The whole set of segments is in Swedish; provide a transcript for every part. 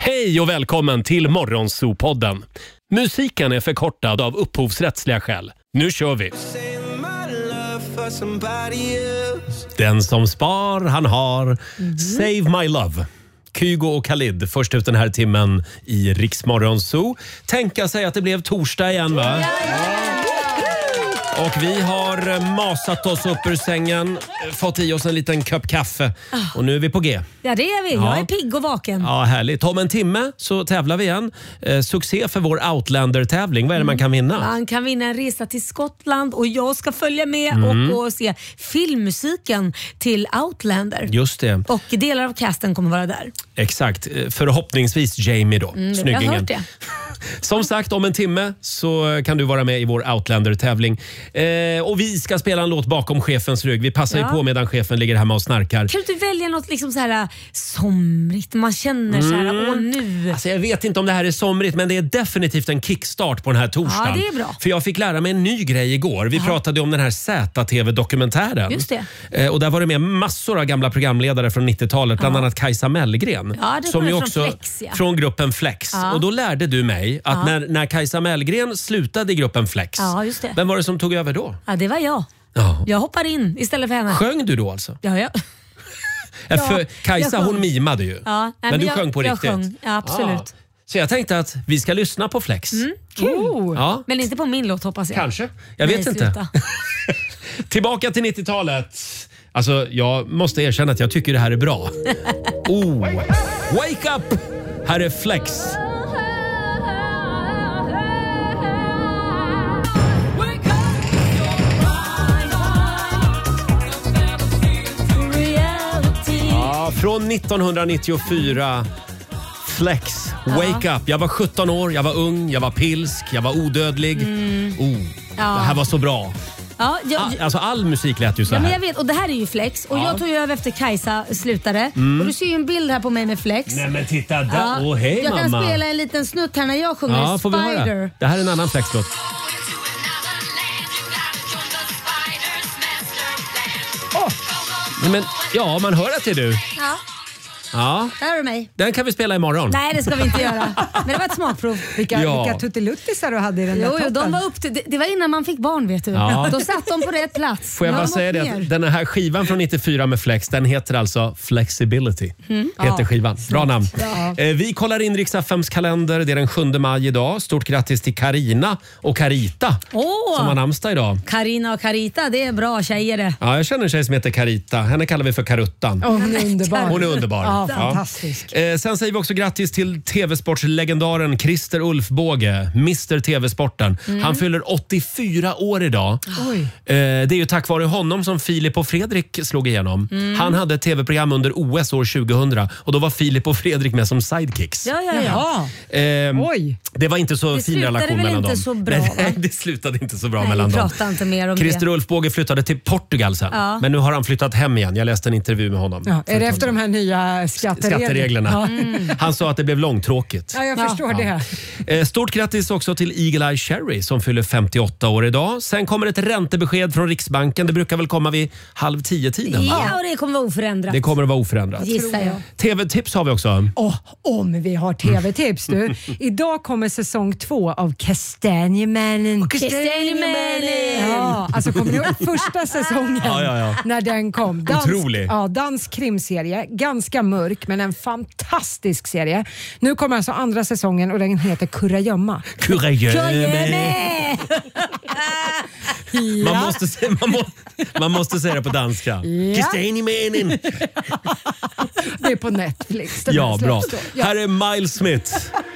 Hej och välkommen till Morgonzoo-podden. Musiken är förkortad av upphovsrättsliga skäl. Nu kör vi! Den som spar, han har. Save my love. Kygo och Khalid först ut den här timmen i Rix Morgonzoo. Tänka sig att det blev torsdag igen, va? Och vi har masat oss upp ur sängen, fått i oss en liten kopp kaffe och nu är vi på G. Ja, det är vi. Jag är pigg och vaken. Ja, härligt. Om en timme så tävlar vi igen. Succé för vår Outlander-tävling. Vad är det man kan vinna? Man kan vinna en resa till Skottland och jag ska följa med och se filmmusiken till Outlander. Just det. Och delar av casten kommer vara där. Exakt. Förhoppningsvis Jamie då. Snyggingen. Jag har hört det. Som sagt, om en timme så kan du vara med i vår Outlander-tävling. Och vi ska spela en låt bakom chefens rygg. Vi passar ju på medan chefen ligger hemma och snarkar. Kan du inte välja något liksom så här somrigt? Man känner så här, nu. Alltså jag vet inte om det här är somrigt, men det är definitivt en kickstart på den här torsdagen. Ja, det är bra. För jag fick lära mig en ny grej igår. Vi pratade om den här ZTV-dokumentären. Just det. Och där var det med massor av gamla programledare från 90-talet. Bland annat Kajsa Mellgren. Ja, det som är från också Flex, från gruppen Flex. Och då lärde du mig att när Kajsa Mellgren slutade i gruppen Flex, just det. vem var det som tog över då? Ja, det var jag. Ja. Jag hoppade in istället för henne. Sjöng du då alltså? Ja. För Kajsa hon mimade ju. Ja, men du sjöng på riktigt? Jag sjöng, ja, absolut. Ja. Så jag tänkte att vi ska lyssna på Flex. Kul. Ja. Men inte på min låt hoppas jag. Kanske. Jag vet inte. Sluta. Tillbaka till 90-talet. Alltså, jag måste erkänna att jag tycker det här är bra. Wake up! Här är Flex. Från 1994, Flex, Wake Up. Jag var 17 år, jag var ung, jag var pilsk, jag var odödlig. Det här var så bra. Ja, alltså all musik lät ju så här. Men jag vet, och det här är ju Flex. Och jag tog ju över efter Kajsa slutade. Och du ser ju en bild här på mig med Flex. Nej men titta där, hej jag mamma. kan spela en liten snutt här när jag sjunger får vi höra? Spider. Det här är en annan Flex-låt. Men ja, man hör att det är du. Ja. Där har du mig. Den kan vi spela imorgon. Nej, det ska vi inte göra. Men det var ett smakprov. Vilka tuttiluttisar du hade i den där toppen. De var upp till, det var innan man fick barn, vet du. Ja. Då satt de på rätt plats. Får jag bara säga det att den här skivan från 94 med Flex, den heter alltså Flexibility. Heter skivan. Bra namn. Ja. Vi kollar in Rix FMs kalender. Det är den 7 maj idag. Stort grattis till Karina och Carita som har namnsdag idag. Karina och Carita, det är bra tjejer det. Ja, jag känner en tjej som heter Carita. Henne kallar vi för Karuttan. Hon är underbar. Hon är underbar. Ja, fantastisk. Sen säger vi också grattis till TV-sportslegendaren Christer Ulfbåge, Mr. TV-sporten. Han fyller 84 år idag. Det är ju tack vare honom som Filip och Fredrik slog igenom. Han hade ett TV-program under OS år 2000 och då var Filip och Fredrik med som sidekicks. Ja. Det var inte så fin relation mellan dem. Det slutade väl inte så bra, Nej, det slutade inte så bra mellan dem. Prata inte mer om Christer det. Ulfbåge flyttade till Portugal sen. Men nu har han flyttat hem igen. Jag läste en intervju med honom. Ja, är det efter de här nya skattereglerna? Han sa att det blev långtråkigt. Ja, jag förstår det. Stort grattis också till Eagle Eye Cherry som fyller 58 år idag. Sen kommer ett räntebesked från Riksbanken. Det brukar väl komma vid 9:30-tiden? Ja, och det kommer vara oförändrat. Det kommer att vara oförändrat. Gissar jag. TV-tips har vi också. Om vi har TV-tips du. Idag kommer säsong 2 av Kastanjemannen. Ja, alltså kommer ni ihåg första säsongen när den kom? Otrolig. Dansk krimserie. Ganska mörk men en fantastisk serie. Nu kommer alltså andra säsongen och den heter Kurragömma. Man måste säga det på danska. Kastanjemannen. Det är på Netflix. Ja, bra. Här är Miles Smith.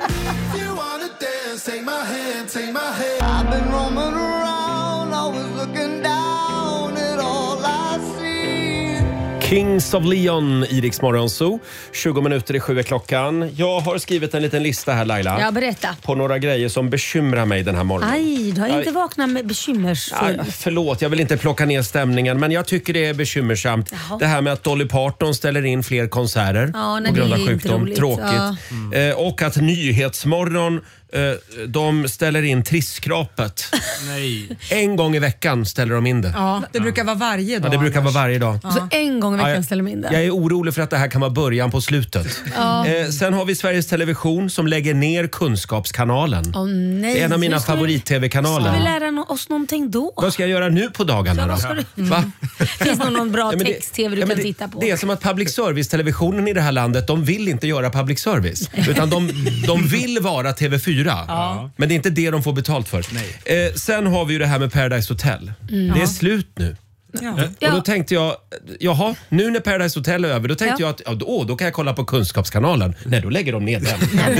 Kings of Leon i Rix Morgonzoo. 20 minuter i 7 klockan. Jag har skrivit en liten lista här, Laila. Ja, berätta. På några grejer som bekymrar mig den här morgonen. Aj, du har inte vaknat med bekymmersfull. Förlåt, jag vill inte plocka ner stämningen, men jag tycker det är bekymmersamt. Jaha. Det här med att Dolly Parton ställer in fler konserter på grund av sjukdom. Tråkigt. Och att Nyhetsmorgon de ställer in trisskrapet. Nej. En gång i veckan ställer de in det. Ja, det brukar vara varje dag. Ja, det brukar vara varje dag. Så en gång i veckan ställer de in det. Jag är orolig för att det här kan vara början på slutet. Sen har vi Sveriges Television som lägger ner Kunskapskanalen. Nej. Det är en av mina favorit-tv-kanaler. Ska vi lära oss någonting då? Vad ska jag göra nu på dagarna då? Va? Finns det någon bra Ja, text-tv du kan titta på? Det är som att public service-televisionen i det här landet, de vill inte göra public service. Utan de vill vara TV4. Men det är inte det de får betalt för. Sen har vi ju det här med Paradise Hotel. Det är slut nu. Och då tänkte jag, jaha, nu när Paradise Hotel är över, då tänkte jag att då kan jag kolla på Kunskapskanalen. Nej, då lägger de ner den.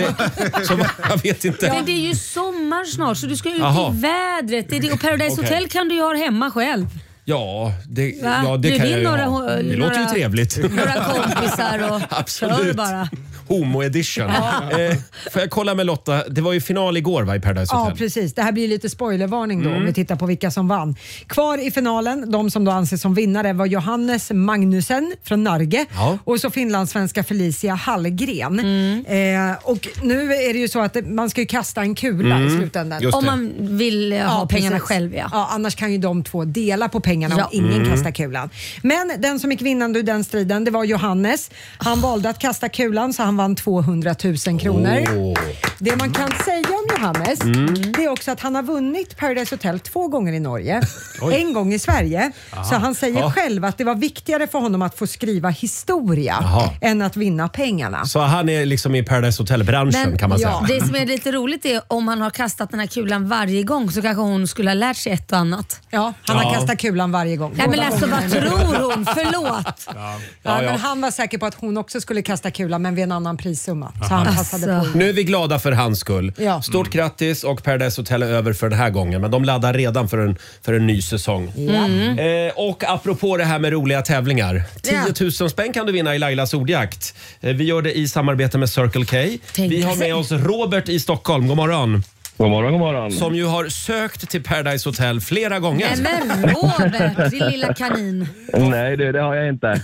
Jag vet inte. Men det är ju sommar snart så du ska ut i vädret. Och Paradise Hotel kan du ju ha hemma själv. Ja, det kan jag ju ha. Det låter ju trevligt. Några kompisar och absolut. Bara. Homo-edition. Får jag kolla med Lotta? Det var ju final igår va, i Paradise Hotel? Ja, precis. Det här blir lite spoilervarning då om vi tittar på vilka som vann. Kvar i finalen, de som då anses som vinnare var Johannes Magnussen från Norge och så finlandssvenska Felicia Hallgren. Och nu är det ju så att man ska ju kasta en kula i slutändan. Om man vill ha pengarna själv. Ja, annars kan ju de två dela på pengarna om ingen kastar kulan. Men den som gick vinnande ur den striden, det var Johannes. Han valde att kasta kulan så han vann 200 000 kronor. Det man kan säga om Johannes det är också att han har vunnit Paradise Hotel 2 gånger i Norge. En gång i Sverige. Så han säger själv att det var viktigare för honom att få skriva historia än att vinna pengarna. Så han är liksom i Paradise Hotel-branschen kan man säga. Det som är lite roligt är om han har kastat den här kulan varje gång så kanske hon skulle ha lärt sig ett och annat. Ja, han har kastat kulan varje gång. Nej, men alltså vad tror hon? Förlåt. Men han var säker på att hon också skulle kasta kulan men vid en annan prissumma. Så han passade på. Nu är vi glada för hans skull. Stort grattis och Paradise Hotel är över för den här gången. Men de laddar redan för en ny säsong. Och apropå det här med roliga tävlingar. 10 000 spänn kan du vinna i Lailas ordjakt. Vi gör det i samarbete med Circle K. Vi har med oss Robert i Stockholm. God morgon. God morgon, god morgon. Som ju har sökt till Paradise Hotel flera gånger. Men Robert, din lilla kanin. Nej, det har jag inte.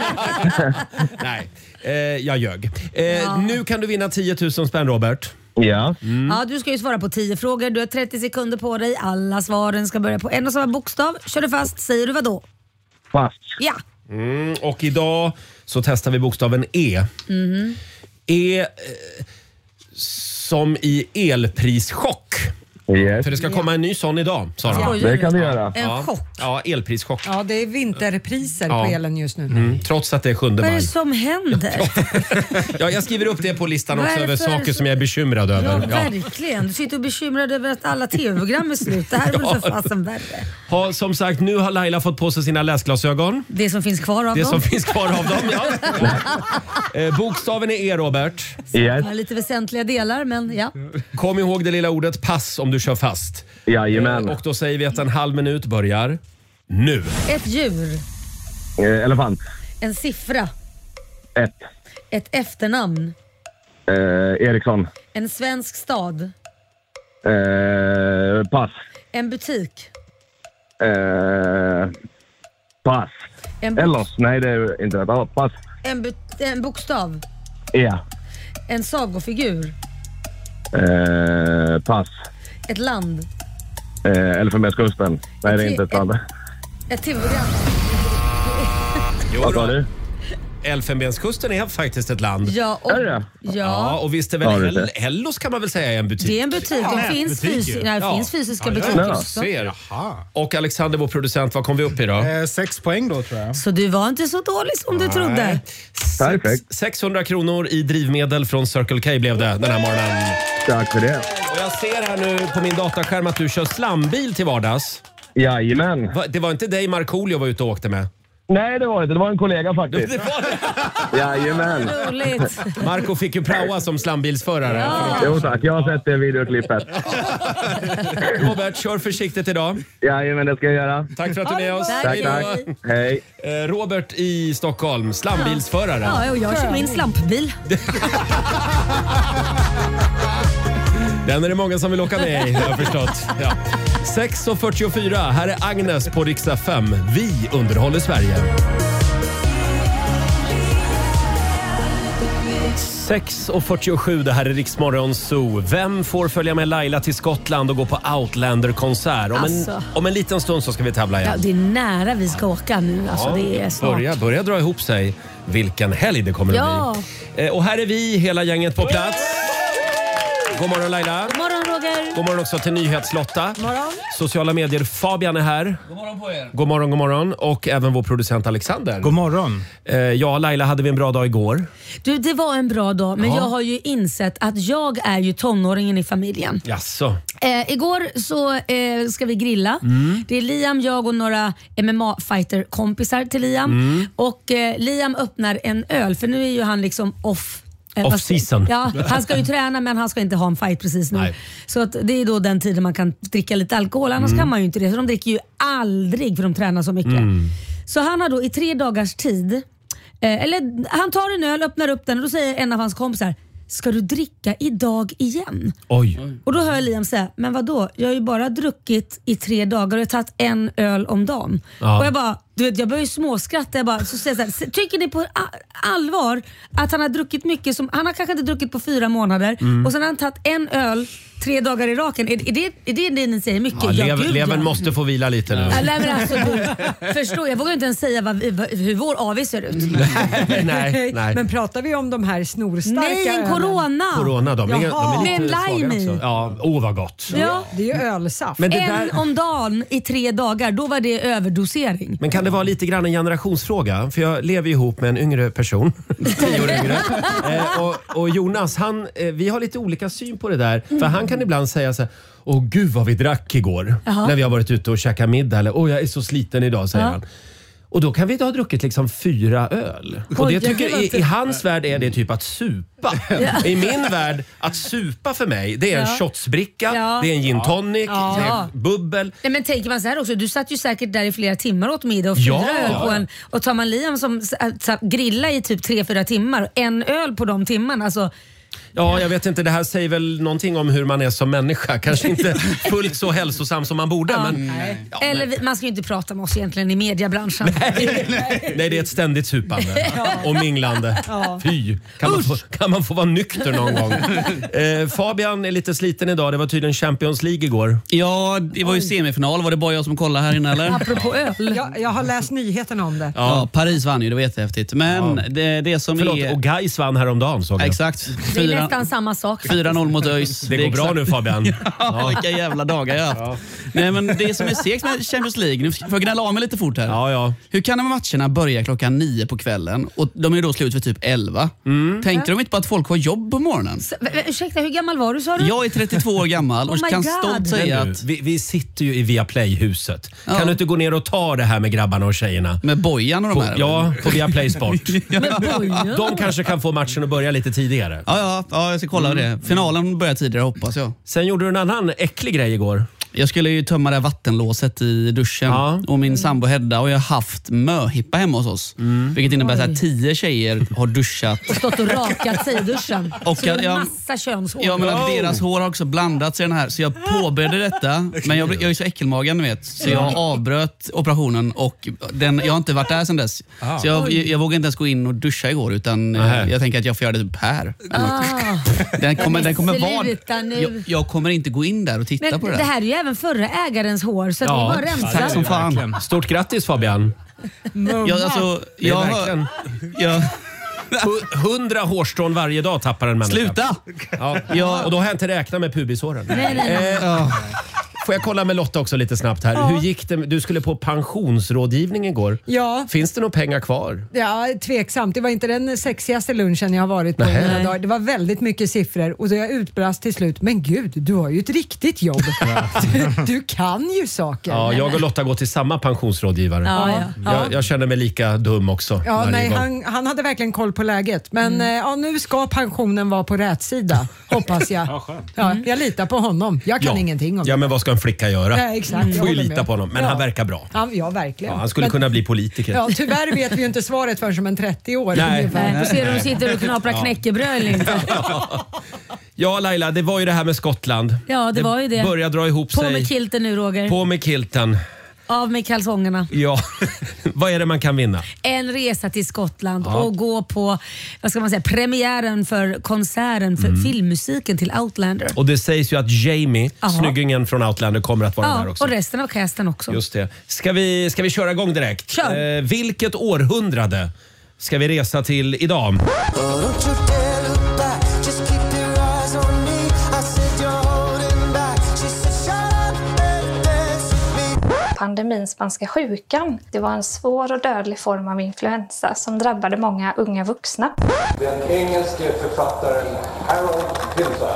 Nej, jag ljög. Nu kan du vinna 10 000 spänn, Robert. Ja. Ja, du ska ju svara på 10 frågor. Du har 30 sekunder på dig. Alla svaren ska börja på en och samma bokstav. Kör du fast, säger du vad då? Fast. Ja. Och idag så testar vi bokstaven E. E som i elprischock. Yes. För det ska komma en ny sån idag, Sara. Det kan du göra. En chock. Ja, elprischock. Ja, det är vinterpriser på elen just nu. Trots att det är 7 maj. Vad är det som händer? Ja, jag skriver upp det på listan också över saker som jag är bekymrad över. Ja, verkligen. Du sitter och bekymrad över att alla tv-program är slut. Det här är väl för fasen värre. Som sagt, nu har Laila fått på sig sina läsglasögon. Det som finns kvar av Det dem. som finns kvar av dem, ja. Bokstaven är E, Robert. Yes. Lite väsentliga delar, men ja. Kom ihåg det lilla ordet pass om du kör fast. Jajamän. Och då säger vi att en halv minut börjar nu. Ett djur. Elefant. En siffra. 1. Ett efternamn. Eriksson. En svensk stad. Pass. En butik. Pass. En Ellos. Nej, det är inte det. Pass. en bokstav. Ja. En sagofigur. Pass. Ett land. Elfenbenskusten. Nej, det är inte ett land. Ett tv-program. Vad sa du? Elfenbenskusten är faktiskt ett land. Ja, och, Är det? Ja, och visst är väl Hellos kan man väl säga är en butik. det är en butik. Det finns, finns fysiska butiker också. Ser. Och Alexander, vår producent, vad kom vi upp i då? 6 poäng då tror jag. Så du var inte så dålig som du trodde. Perfekt. 600 kronor i drivmedel från Circle K blev det den här morgonen. Tack för det. Och jag ser här nu på min dataskärm att du kör slambil till vardags. Jajamän. Det var inte dig Markoolio var ute och åkte med? Nej, det var det inte. Det var en kollega faktiskt. Det var det. Jajamän. Roligt. Marco fick ju praoa som slambilsförare. Ja. Jo tack, jag har sett det videoklippet. Robert, kör försiktigt idag. Jajamän, det ska jag göra. Tack för att du är med oss. Tack, tack. Hej. Robert i Stockholm, slambilsförare. Ja, och jag kör min slampbil. Den är det många som vill åka med i, har jag förstått. Ja. 6:44, här är Agnes på Rix FM. Vi underhåller Sverige. 6:47, det här är Rix Morgon Zoo. Vem får följa med Laila till Skottland och gå på Outlander-konsert? Om en liten stund så ska vi tävla igen. Ja, det är nära vi ska åka nu. Alltså, det är snart. Börja dra ihop sig. Vilken helg det kommer att bli. Och här är vi, hela gänget på plats. God morgon Laila. God morgon Roger. God morgon också till Nyhetslotta. God morgon. Sociala medier, Fabian är här. God morgon på er. God morgon. Och även vår producent Alexander. God morgon. Ja, Laila, hade vi en bra dag igår? Du, det var en bra dag, men jag har ju insett att jag är ju tonåringen i familjen. Jaså? Igår så ska vi grilla. Det är Liam, jag och några MMA-fighter-kompisar till Liam. Och Liam öppnar en öl, för nu är ju han liksom off-season. Ja, han ska ju träna men han ska inte ha en fight precis nu. Nej. Så att det är då den tiden man kan dricka lite alkohol. Annars kan man ju inte det. Så de dricker ju aldrig för de tränar så mycket. Så han har då i 3 dagars tid, eller han tar en öl, öppnar upp den och då säger en av hans kompisar: ska du dricka idag igen? Oj. Och då hör jag Liam säga: men vadå? Jag har ju bara druckit i 3 dagar och jag har tagit en öl om dagen. Ja. Och jag bara, du vet, jag börjar ju småskratta. Jag bara, så säger jag så här: tycker ni på allvar att han har druckit mycket som han har kanske inte druckit på 4 månader och sen har han tagit en öl 3 dagar i raken? Är det ni säger mycket? Ja, levern måste få vila lite nu. Nej, men alltså, du förstår, jag vågar inte ens säga hur vår AV ser ut. Nej. Men pratar vi om de här snorstarka? Nej, en corona. De är med en lime i. Ja, vad gott. Ja. Det är ju ölsaft. Men en om dagen i 3 dagar, då var det överdosering. Men kan det vara lite grann en generationsfråga? För jag lever ihop med en yngre person. 10 år yngre. Och Jonas, vi har lite olika syn på det där. För han kan ibland säga så här: åh gud vad vi drack igår. När vi har varit ute och käkat middag. Eller jag är så sliten idag, säger han. Och då kan vi ha druckit liksom 4 öl. Och det tycker i hans värld är det typ att supa. I min värld, att supa för mig, det är en shotsbricka, det är en gin tonic, det är bubbel. Nej, men tänker man så här också, du satt ju säkert där i flera timmar åt middag och 4 öl på en. Och tar man Liam som grilla i typ 3-4 timmar, en öl på de timmarna, alltså. Ja, jag vet inte. Det här säger väl någonting om hur man är som människa. Kanske inte fullt så hälsosam som man borde. Men, eller man ska ju inte prata med oss egentligen i mediebranschen. Nej, det är ett ständigt supande och minglande. Fy, kan man få vara nykter någon gång? Fabian är lite sliten idag. Det var tydligen Champions League igår. Ja, det var ju semifinal. Var det bara jag som kollade här inne eller? Apropå öl. Jag har läst nyheterna om det. Ja, Paris vann ju, det var jättehäftigt. Men det som och Gais vann häromdagen, såg jag. Exakt. Det är nästan samma sak. 4-0 mot ÖIS. Det går bra nu, Fabian. Vilka jävla dagar jag har haft. Nej, men det som är segt med Champions League, nu får jag gnälla av mig lite fort här. Ja. Hur kan de matcherna börja klockan 9 på kvällen och de är då slut för typ 11? Tänkte de inte på att folk har jobb på morgonen? Ursäkta, hur gammal var du, sa du? Jag är 32 år gammal och kan stolt säga att... Vi sitter ju i Viaplay-huset. Kan du inte gå ner och ta det här med grabbarna och tjejerna? Med Bojan och de här? Ja, på Viaplay Sport. Med De kanske kan få matchen att börja lite tidigare. Ja, jag ska kolla det. Finalen börjar tidigare, hoppas jag. Sen gjorde du en annan äcklig grej igår. Jag skulle ju tömma det här vattenlåset i duschen. Och min sambo Hedda och jag har haft möhippa hemma hos oss. Vilket innebär att 10 tjejer har duschat. Och stått och rakat sig i duschen. Och så massa könshår. Ja, men deras hår har också blandats i den här. Så jag påbörjade detta. Men jag är så äckelmagen, du vet. Så jag avbröt operationen och jag har inte varit där sedan dess. Så jag vågar inte ens gå in och duscha igår. Utan jag tänker att jag får göra det typ här. Den kommer vara... Jag kommer inte gå in där och titta på det. Det här är ju även förra ägarens hår, så det är bara rensa. Tack som fan. Stort grattis, Fabian. Jag 100 hårstrån varje dag tappar en människa. Sluta! Och då har jag inte räknat med pubishåren. Nej. Får jag kolla med Lotta också lite snabbt här. Hur gick det? Du skulle på pensionsrådgivning igår. Ja. Finns det några pengar kvar? Ja, tveksamt. Det var inte den sexigaste lunchen jag har varit på några dagar. Det var väldigt mycket siffror och så jag utbrast till slut. Men gud, du har ju ett riktigt jobb. Du kan ju saker. Ja, jag och Lotta går till samma pensionsrådgivare. Jag känner mig lika dum också. Ja, han hade verkligen koll på läget. Men nu ska pensionen vara på rätt sida, hoppas jag. Jag litar på honom. Jag kan ingenting om det. Ja, men vad ska en flicka göra? Ja, exakt. Får ju lita på honom. Men han verkar bra. Ja, verkligen. Han skulle kunna bli politiker. Ja, tyvärr vet vi ju inte svaret förrän som en 30 år. Nej. Du ser hur de sitter och knaprar knäckebröd eller inte. Ja, Laila, det var ju det här med Skottland. Ja, det var ju det. Börja dra ihop sig. På med kilten nu, Roger. På med kilten. Av med kalsongerna. Ja, vad är det man kan vinna? En resa till Skottland och gå på, vad ska man säga, premiären för konserten för filmmusiken till Outlander. Och det sägs ju att Jamie, snyggingen från Outlander, kommer att vara där också. Och resten av casten också. Just det. Ska vi köra igång direkt? Kör. Vilket århundrade ska vi resa till idag? Pandemin spanska sjukan. Det var en svår och dödlig form av influensa som drabbade många unga vuxna. Den engelske författaren Harold Pinter.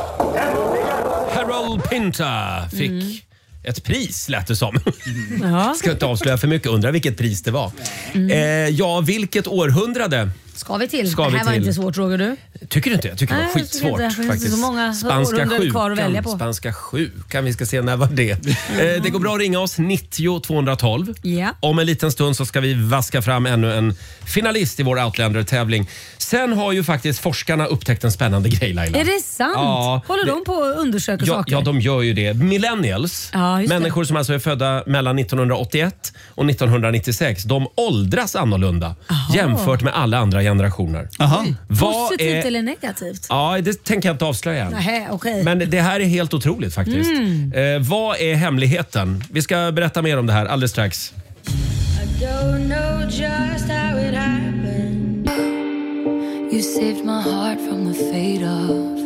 Harold Pinter fick ett pris, lät det som. Ska inte avslöja för mycket, undra vilket pris det var. Vilket århundrade ska vi till? Det här var inte svårt, Roger, du. Tycker du inte? Jag tycker det var skitsvårt faktiskt. Det så många århundraden kvar att välja på. Spanska sjukan, vi ska se när var det. Det går bra att ringa oss, 90 212. Ja. Om en liten stund så ska vi vaska fram ännu en finalist i vår Outlander-tävling. Sen har ju faktiskt forskarna upptäckt en spännande grej, Laila. Är det sant? Ja, håller de på att undersöka saker? Ja, de gör ju det. Millennials, människor som alltså är födda mellan 1981 och 1996, de åldras annorlunda jämfört med alla andra generationer. Positivt eller negativt? Ja, det tänker jag inte avslöja än. Nähä, okay. Men det här är helt otroligt faktiskt. Vad är hemligheten? Vi ska berätta mer om det här alldeles strax. I don't know just how it happened. You saved my heart from the fate of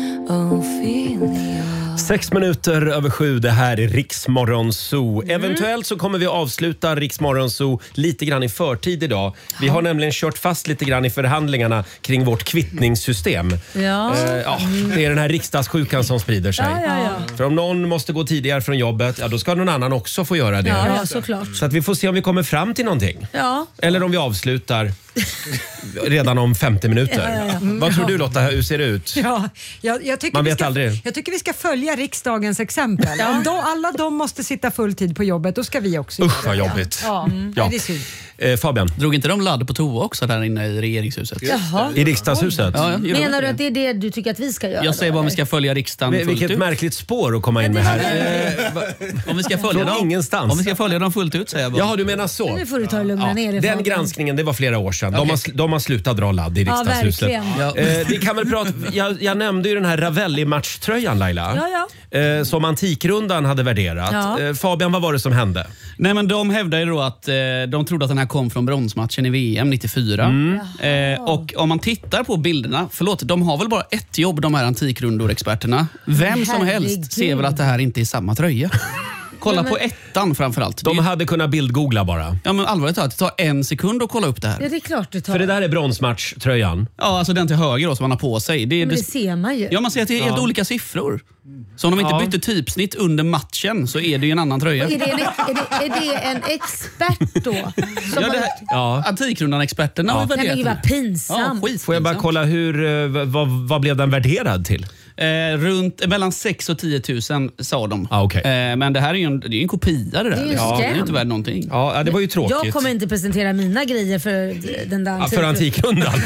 Ophelia. 6 minuter över 7, det här är Rix Morgon Zoo. Eventuellt så kommer vi avsluta Rix Morgon Zoo lite grann i förtid idag. Vi har nämligen kört fast lite grann i förhandlingarna kring vårt kvittningssystem. Det är den här riksdagssjukan som sprider sig. För om någon måste gå tidigare från jobbet, då ska någon annan också få göra det. Ja, såklart. Så att vi får se om vi kommer fram till någonting. Ja. Eller om vi avslutar redan om 50 minuter. Vad tror du, Lotta? Hur ser det ut? Jag tycker Man vet aldrig. Jag tycker vi ska följa riksdagens exempel. Om alla de måste sitta full tid på jobbet, då ska vi också. Usch, vad jobbigt. Det är synd. Fabian? Drog inte de ladd på toa också där inne i regeringshuset? I riksdagshuset? Menar du att det är det du tycker att vi ska göra? Jag säger bara om vi ska följa riksdagen fullt ut. Vilket märkligt spår att komma in med här. Om vi ska följa dem ingenstans. Om vi ska följa dem fullt ut, säger jag bara. Jaha, du menar så. Nu får du ta och lugna ner dig. Den granskningen, det var flera år sedan. De har slutat dra ladd i riksdagshuset. Vi kan väl prata, jag nämnde ju den här Ravelli-matchtröjan, Laila. Som Antikrundan hade värderat. Fabian, vad var det som hände? Nej, men de hävdade ju då att de trodde att den här kom från bronsmatchen i VM 94. Och om man tittar på bilderna, de har väl bara ett jobb, de här Antikrundor-experterna. Vem som helst ser väl att det här inte är samma tröja. Kolla på ettan framförallt. De hade kunnat bildgoogla bara. Ja, men allvarligt talat, det tar 1 sekund att kolla upp det här. Ja, det är klart det tar. För det där är bronsmatchtröjan. Ja, alltså den till höger då som man har på sig. Det ser man ju. Ja, man ser att det är helt olika siffror. Så om de inte bytte typsnitt under matchen så är det ju en annan tröja. Är det en expert då? Antikrundan-experterna har värderat. Det var pinsamt. Får jag bara kolla vad blev den värderad till? Runt mellan 6 och 10 000 sa de. Men det här är ju en kopia det där. Det är ju inte värd någonting. Ja, det var ju tråkigt. Jag kommer inte presentera mina grejer för den där för Antikrundan.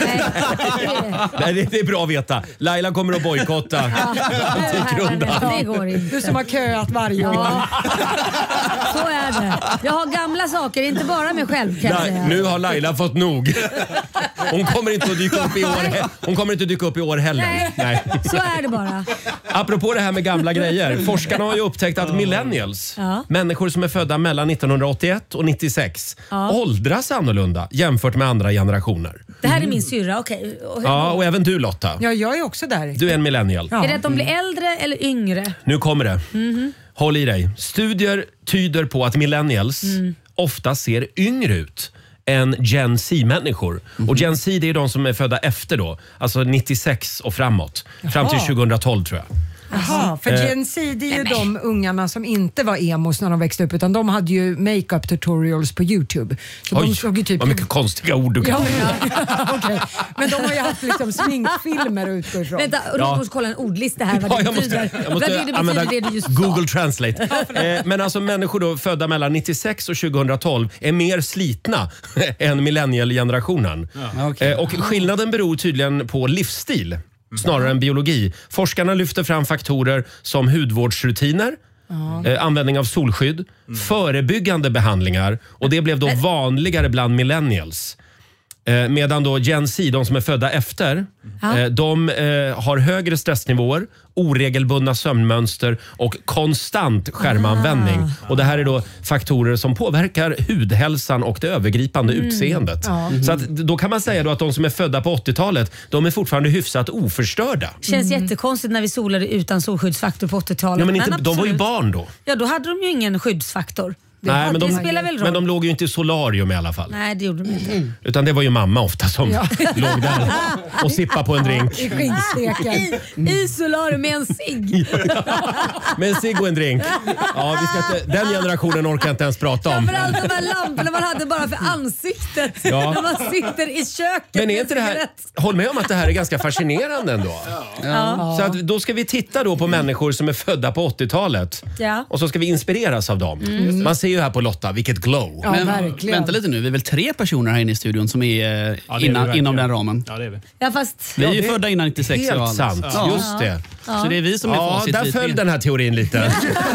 Nej, det är bra att veta. Laila kommer att bojkotta Antikrundan. Det går inte. Du som har köat varje år. Så är det. Jag har gamla saker, inte bara mig själv, kan jag säga. Nu har Laila fått nog. Hon kommer inte att dyka upp i år. Hon kommer inte att dyka upp i år heller. Nej. Så är det bara. Apropå det här med gamla grejer. Forskarna har ju upptäckt att millennials, människor som är födda mellan 1981 och 96, åldras annorlunda jämfört med andra generationer. Det här är min syrra, okej. Ja, och även du, Lotta. Ja, jag är också där. Du är en millennial. Är det att de blir äldre eller yngre? Nu kommer det. Håll i dig. Studier tyder på att millennials ofta ser yngre ut än Gen Z-människor. Och Gen Z, det är de som är födda efter då. Alltså 96 och framåt. Fram till 2012 tror jag. Jaha, för Gen Z, det är ju de ungarna som inte var emos när de växte upp, utan de hade ju makeup tutorials på YouTube. Så de såg ju typ... vad mycket konstiga ord du kan. Okay. Men de har ju haft liksom sminkfilmer att utgå ifrån. Vänta, du måste kolla en ordlista här. Vad det betyder. Jag måste använda det du just Google Translate. Men alltså människor då födda mellan 96 och 2012 är mer slitna än millennial-generationen. Och skillnaden beror tydligen på livsstil snarare än biologi. Forskarna lyfter fram faktorer som hudvårdsrutiner, användning av solskydd, förebyggande behandlingar, och det blev då vanligare bland millennials. Medan då Gen Z, de som är födda efter, de har högre stressnivåer, oregelbundna sömnmönster och konstant skärmanvändning. Och det här är då faktorer som påverkar hudhälsan och det övergripande utseendet. Så att, då kan man säga då att de som är födda på 80-talet, de är fortfarande hyfsat oförstörda. Känns jättekonstigt när vi solade utan solskyddsfaktor på 80-talet. Ja, men inte, de var ju barn då. Ja, då hade de ju ingen skyddsfaktor. Nej, men de låg ju inte i solarium i alla fall. Nej, det gjorde de inte. Utan det var ju mamma ofta som låg där och sippade på en drink. I skinnsteken. I solarium med en cigg. Med en cigg och en drink. Ja, vi ska inte, den generationen orkar inte ens prata om. Framförallt de här lamporna man hade bara för ansiktet. Ja. När man sitter i köket. Men är inte det här, håll med om att det här är ganska fascinerande ändå. Ja. Så att då ska vi titta då på människor som är födda på 80-talet. Ja. Och så ska vi inspireras av dem. Man ser ju här på Lotta, vilket glow. Ja, Men verkligen. vänta lite nu, vi är väl 3 personer här inne i studion som är inom den ramen. Ja, det är vi. Ja, fast... Vi är ju födda innan 96. Helt och allt. sant, Ja. just det. Så det är vi som är Ja, facit. där vi föll tre. den här teorin lite.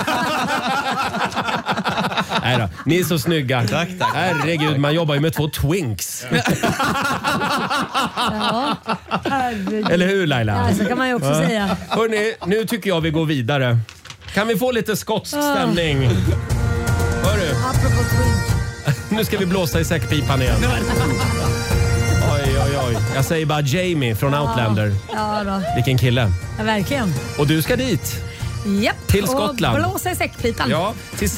Nej då, ni är så snygga. Tack. Herregud, man jobbar ju med 2 twinks. Eller hur Laila? Ja, så kan man ju också säga. Hörrni, nu tycker jag vi går vidare. Kan vi få lite skotsk stämning? Hörru, Apropå twink. nu ska vi blåsa i säckpipan igen. Oj. Jag säger bara Jamie från Outlander. Ja då. Vilken kille. Ja, verkligen. Och du ska dit. Japp. Till Skottland. Och blåsa i säckpipan. Ja,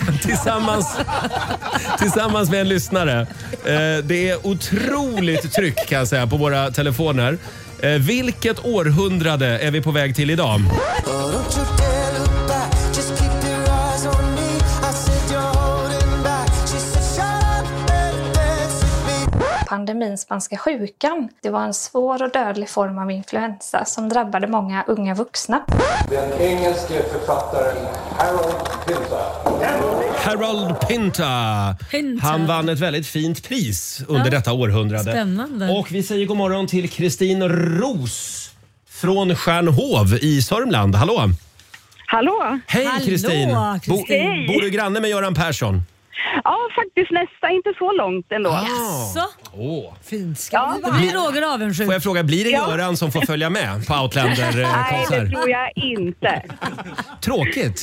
tillsammans med en lyssnare. Det är otroligt tryck kan jag säga på våra telefoner. Vilket århundrade är vi på väg till idag? Pandemin spanska sjukan. Det var en svår och dödlig form av influensa som drabbade många unga vuxna. Den engelske författaren Harold Pinter. Harold Pinter. Han vann ett väldigt fint pris under detta århundrade. Spännande. Och vi säger god morgon till Kristin Ros från Stjärnhov i Sörmland. Hallå! Hallå! Hej Kristin! Hej. Bor du granne med Göran Persson? Ja, faktiskt nästan inte så långt ändå. Jaså? Fint. Då blir Roger avundsjuk. Får jag fråga, blir det Göran som får följa med på Nej, Outlander-konsert? det tror jag inte. Tråkigt.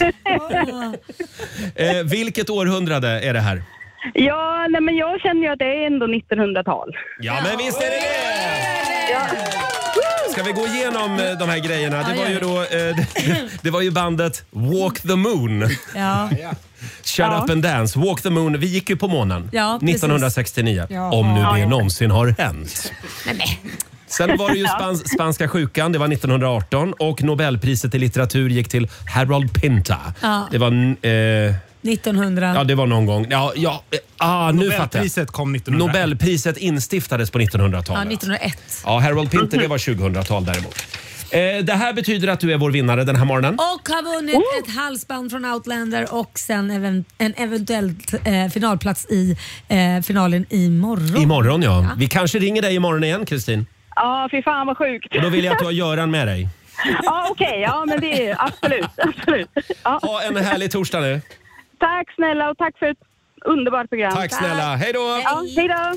Vilket århundrade är det här? Ja, nej, men jag känner ju att det är ändå 1900-tal. Ja, men visst är det det! Ska vi gå igenom de här grejerna? Det var ju då det var ju bandet Walk the Moon. Ja. Shut up and dance. Walk the Moon. Vi gick ju på månen 1969. Ja. Om nu det någonsin har hänt. Sen var det ju spanska sjukan. Det var 1918. Och Nobelpriset i litteratur gick till Harold Pinter. Ja. Det var 1900. ja, det var någon gång. Nu fattar jag. Nobelpriset kom 1900. Nobelpriset instiftades på 1900-talet. Ja, 1901. Ja, Harold Pinter, det var 2000-tal däremot. Det här betyder att du är vår vinnare den här morgonen. Och har vunnit ett halsband från Outlander och sen en eventuellt finalplats i finalen imorgon. Imorgon, ja. Vi kanske ringer dig imorgon igen, Kristin. Ja, fy fan vad sjukt. Och då vill jag att du har Göran med dig. Ja, okej. Ja, men det är absolut. Ja. Ha en härlig torsdag nu. Tack snälla och tack för ett underbart program. Tack snälla. Hej då! Ja, hej då!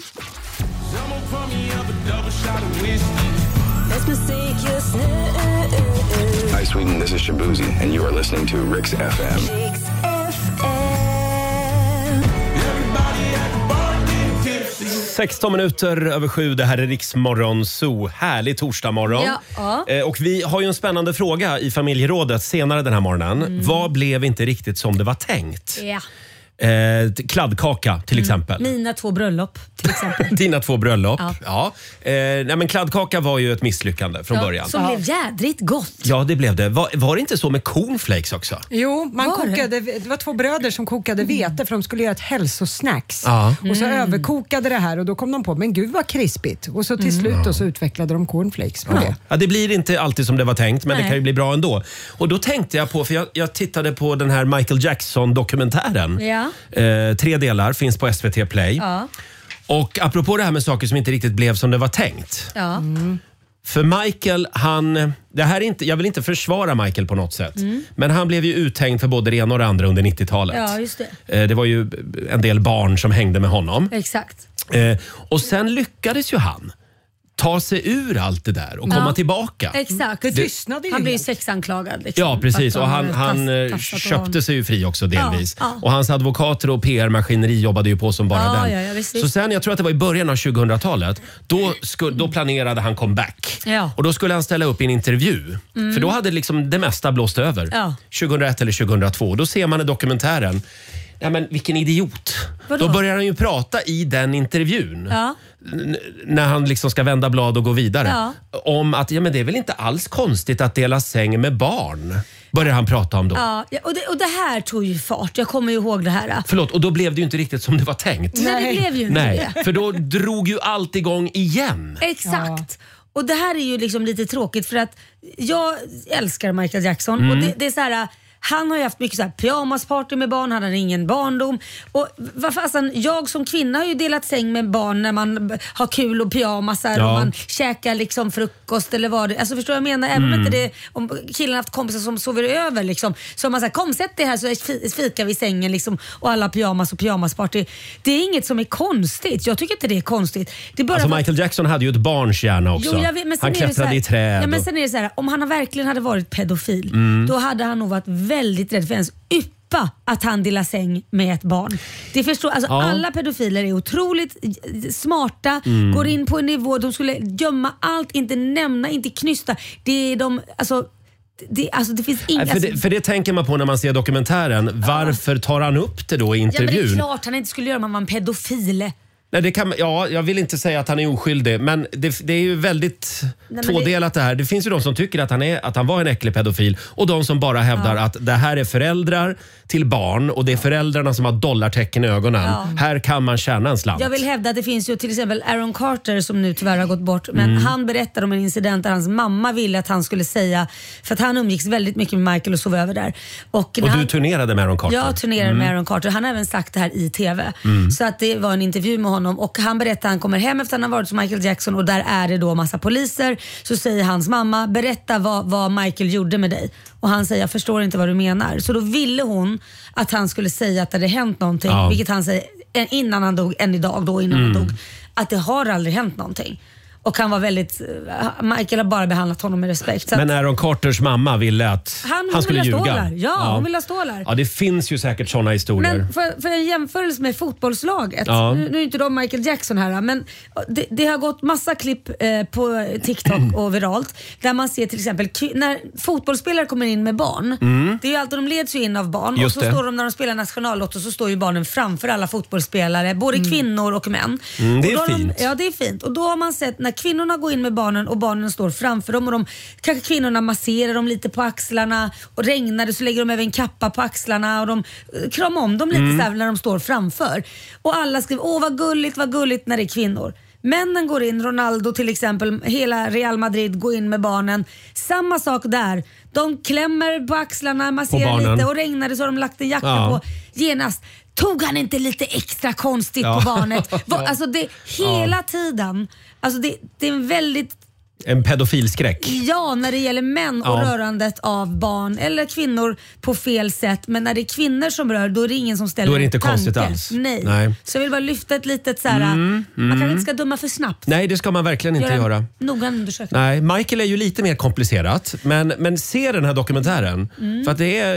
Hi Sweden, this is Shabuzi and you are listening to Rix FM. 16 minuter över 7, det här är Rix Morgon Zoo. Härlig torsdagmorgon. Ja. Och vi har ju en spännande fråga i familjerådet senare den här morgonen. Vad blev inte riktigt som det var tänkt? Ja. Kladdkaka till exempel. Mina 2 bröllop till exempel. Dina 2 bröllop. Ja. Nej, men kladdkaka var ju ett misslyckande från början. Som blev jädrigt gott. Ja, det blev det. Var det inte så med cornflakes också? Jo, det var 2 bröder som kokade vete för de skulle göra ett hälsosnacks. Ja. Och så överkokade det här och då kom de på, men gud vad krispigt. Och så till slut så utvecklade de cornflakes på det. Ja, det blir inte alltid som det var tänkt, men Nej. det kan ju bli bra ändå. Och då tänkte jag på, för jag tittade på den här Michael Jackson-dokumentären. Ja. 3 delar, finns på SVT Play. Ja. Och apropå det här med saker som inte riktigt blev som det var tänkt. Ja. För Michael, det här är inte, jag vill inte försvara Michael på något sätt. Men han blev ju uthängd för både det ena och det andra under 90-talet. Ja, just det. Det var ju en del barn som hängde med honom. Exakt. Och sen lyckades ju han ta sig ur allt det där och komma tillbaka. Exakt. Han blev ju sexanklagad. Liksom. Ja, precis. Och han köpte sig ju fri också delvis. Ja. Och hans advokater och PR-maskineri jobbade ju på som bara den. Ja, så sen, jag tror att det var i början av 2000-talet, då planerade han comeback. Ja. Och då skulle han ställa upp i en intervju. För då hade liksom det mesta blåst över. Ja. 2001 eller 2002. Då ser man i dokumentären, ja, men vilken idiot. Då börjar han ju prata i den intervjun. Ja. När han liksom ska vända blad och gå vidare. Om att men det är väl inte alls konstigt att dela säng med barn. Börjar han prata om då. Ja, och det här tog ju fart. Jag kommer ju ihåg det här. Förlåt, och då blev det ju inte riktigt som det var tänkt. Nej, det blev ju inte det. För då drog ju allt igång igen. Exakt. Och det här är ju liksom lite tråkigt för att jag älskar Michael Jackson. Och det är så här... Han har ju haft mycket så här pyjamasparty med barn, han hade ingen barndom. Och vad fasen, jag som kvinna har ju delat säng med barn när man har kul och pyjamasar och man käkar liksom frukost eller vad det. Alltså förstår jag menar? Även om inte det, om killen haft kompisar som sover över liksom. Så man säger, kom sätt dig här så fikar vi i sängen liksom. Och alla pyjamas och pyjamasparty. Det är inget som är konstigt. Jag tycker inte det är konstigt. Det är bara alltså Michael Jackson hade ju ett barns hjärna också. Jo, vet, han klättrade i träd. Ja, men sen är det så här, om han verkligen hade varit pedofil, då hade han nog varit väldigt rädd för ens yppa att han delar säng med ett barn. Det förstår, alltså alla pedofiler är otroligt smarta, går in på en nivå, de skulle gömma allt, inte nämna, inte knysta. Det är de, det finns inga... För det tänker man på när man ser dokumentären. Varför tar han upp det då i intervjun? Ja, men det är klart han inte skulle göra om han var en pedofil. Nej, det kan, jag vill inte säga att han är oskyldig, men det är ju väldigt tvådelat det här. Det finns ju de som tycker att han var en äcklig pedofil och de som bara hävdar att det här är föräldrar till barn och det är föräldrarna som har dollartecken i ögonen. Ja. Här kan man tjäna en slant. Jag vill hävda att det finns ju till exempel Aaron Carter som nu tyvärr har gått bort, men han berättar om en incident där hans mamma ville att han skulle säga, för att han umgicks väldigt mycket med Michael och sov över där. Och du turnerade med Aaron Carter? Jag turnerade med Aaron Carter. Han har även sagt det här i TV. Så att det var en intervju med honom och han berättar att han kommer hem efter att han har varit som Michael Jackson och där är det då massa poliser. Så säger hans mamma, berätta vad Michael gjorde med dig. Och han säger, jag förstår inte vad du menar. Så då ville hon att han skulle säga att det hade hänt någonting. Vilket han säger innan han dog, än idag då innan han dog. Att det har aldrig hänt någonting. Och han var väldigt... Michael har bara behandlat honom med respekt. Men Aaron Carters mamma ville att han skulle ljuga. Stålar. Ja, hon ville ha stålar. Ja, det finns ju säkert såna historier. Men för en jämförelse med fotbollslaget. Nu är inte de Michael Jackson här, men det har gått massa klipp på TikTok och viralt. Där man ser till exempel när fotbollsspelare kommer in med barn. Det är ju alltid, de leds ju in av barn. Just och så står de, när de spelar nationallotto, så står ju barnen framför alla fotbollsspelare. Både kvinnor och män. Det är fint. Ja, det är fint. Och då har man sett när kvinnorna går in med barnen och barnen står framför dem och kanske kvinnorna masserar dem lite på axlarna och regnar det så lägger de även en kappa på axlarna och de kramar om dem lite så här när de står framför. Och alla skriver, åh vad gulligt när det är kvinnor. Männen går in, Ronaldo till exempel, hela Real Madrid går in med barnen. Samma sak där. De klämmer på axlarna, masserar lite och regnar det så har de lagt en jacka på. Genast. Tog han inte lite extra konstigt på barnet? Alltså det hela tiden. Alltså det är en väldigt... En pedofilskräck. Ja, när det gäller män och rörandet av barn eller kvinnor på fel sätt. Men när det är kvinnor som rör, då är det ingen som ställer Då är det inte tanke. konstigt alls. Nej. Så jag vill bara lyfta ett litet så här. Man kanske inte ska döma för snabbt. Nej, det ska man verkligen inte göra. Noggrann undersökning. Nej, Michael är ju lite mer komplicerat. Men se den här dokumentären. För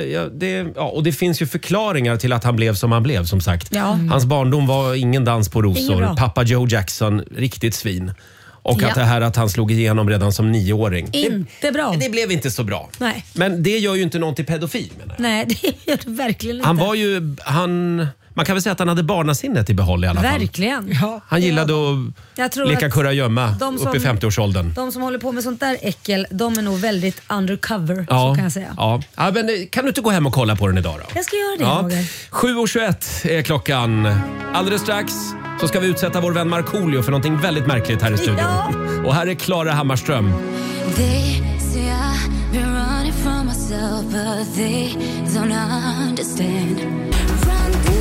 att och det finns ju förklaringar till att han blev som han blev, som sagt. Hans barndom var ingen dans på rosor. Pappa Joe Jackson, riktigt svin. Och att det här att han slog igenom redan som 9-åring. Inte bra. Det blev inte så bra. Nej. Men det gör ju inte någon till pedofil, menar jag. Nej, det gör det verkligen inte. Han var ju... Man kan väl säga att han hade barnasinnet i behåll i alla fall. Verkligen. Ja. Han gillade att leka kurragömma upp i 50-årsåldern. De som håller på med sånt där äckel, de är nog väldigt undercover, så kan jag säga. Ja, men kan du inte gå hem och kolla på den idag då? Jag ska göra det, Roger. 7:21 är klockan. Alldeles strax så ska vi utsätta vår vän Markoolio för någonting väldigt märkligt här i studion. Ja. Och här är Klara Hammarström. They say I've been running from myself, but they don't understand. Run through the hills.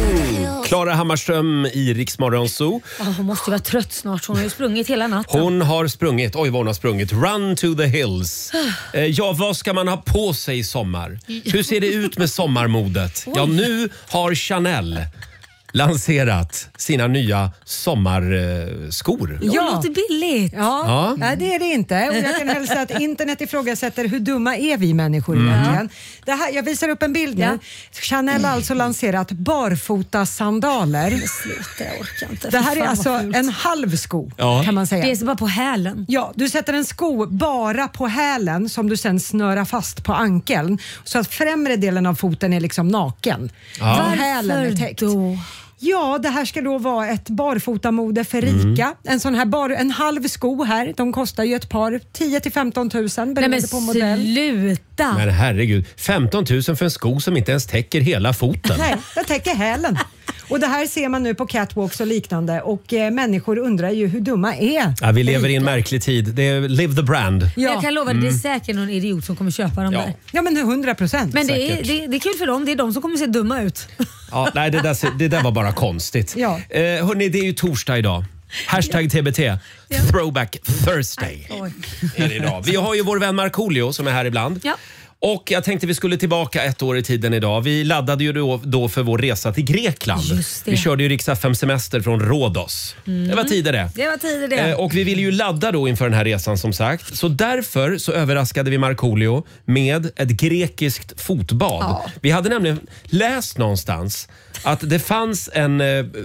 Klara Hammarström i Rix Morgon Zoo. Hon måste ju vara trött snart. Hon har ju sprungit hela natten. Hon har sprungit. Oj, vad hon har sprungit. Run to the hills. Ja, vad ska man ha på sig i sommar? Hur ser det ut med sommarmodet? Ja, nu har Chanel lanserat sina nya sommarskor. Ja, det låter billigt. Ja. Nej, det är det inte. Och jag kan hälsa att internet ifrågasätter hur dumma är vi människor egentligen. Det här, jag visar upp en bild nu. Chanel har alltså lanserat barfota sandaler. Sluta, jag orkar inte. Det här är alltså en halv sko kan man säga. Det är så bara på hälen. Ja, du sätter en sko bara på hälen som du sen snörar fast på ankeln så att främre delen av foten är liksom naken. Hälen är täckt. Då? Ja, det här ska då vara ett barfotamode för rika. En sån här en halv sko här, de kostar ju ett par 10 till 15 000 beroende på modell. Sluta! Men herregud, 15 000 för en sko som inte ens täcker hela foten. Nej, det täcker hälen. Och det här ser man nu på catwalks och liknande och människor undrar ju hur dumma är. Ja, vi lever i en märklig tid. Det är live the brand. Ja. Jag kan lova det är säkert någon idiot som kommer köpa dem där. Ja, men 100%. Men det är kul för dem. Det är de som kommer se dumma ut. Ja, nej, det där var bara konstigt. Ja. Hörrni, det är ju torsdag idag. Hashtag TBT. Throwback Thursday. Är det idag. Vi har ju vår vän Markoolio som är här ibland. Ja. Och jag tänkte vi skulle tillbaka ett år i tiden idag. Vi laddade ju då för vår resa till Grekland. Vi körde ju Rix FM semester från Rhodos. Det var tider det. Det var tider det. Och vi ville ju ladda då inför den här resan som sagt. Så därför så överraskade vi Markoolio med ett grekiskt fotbad. Ja. Vi hade nämligen läst någonstans att det fanns en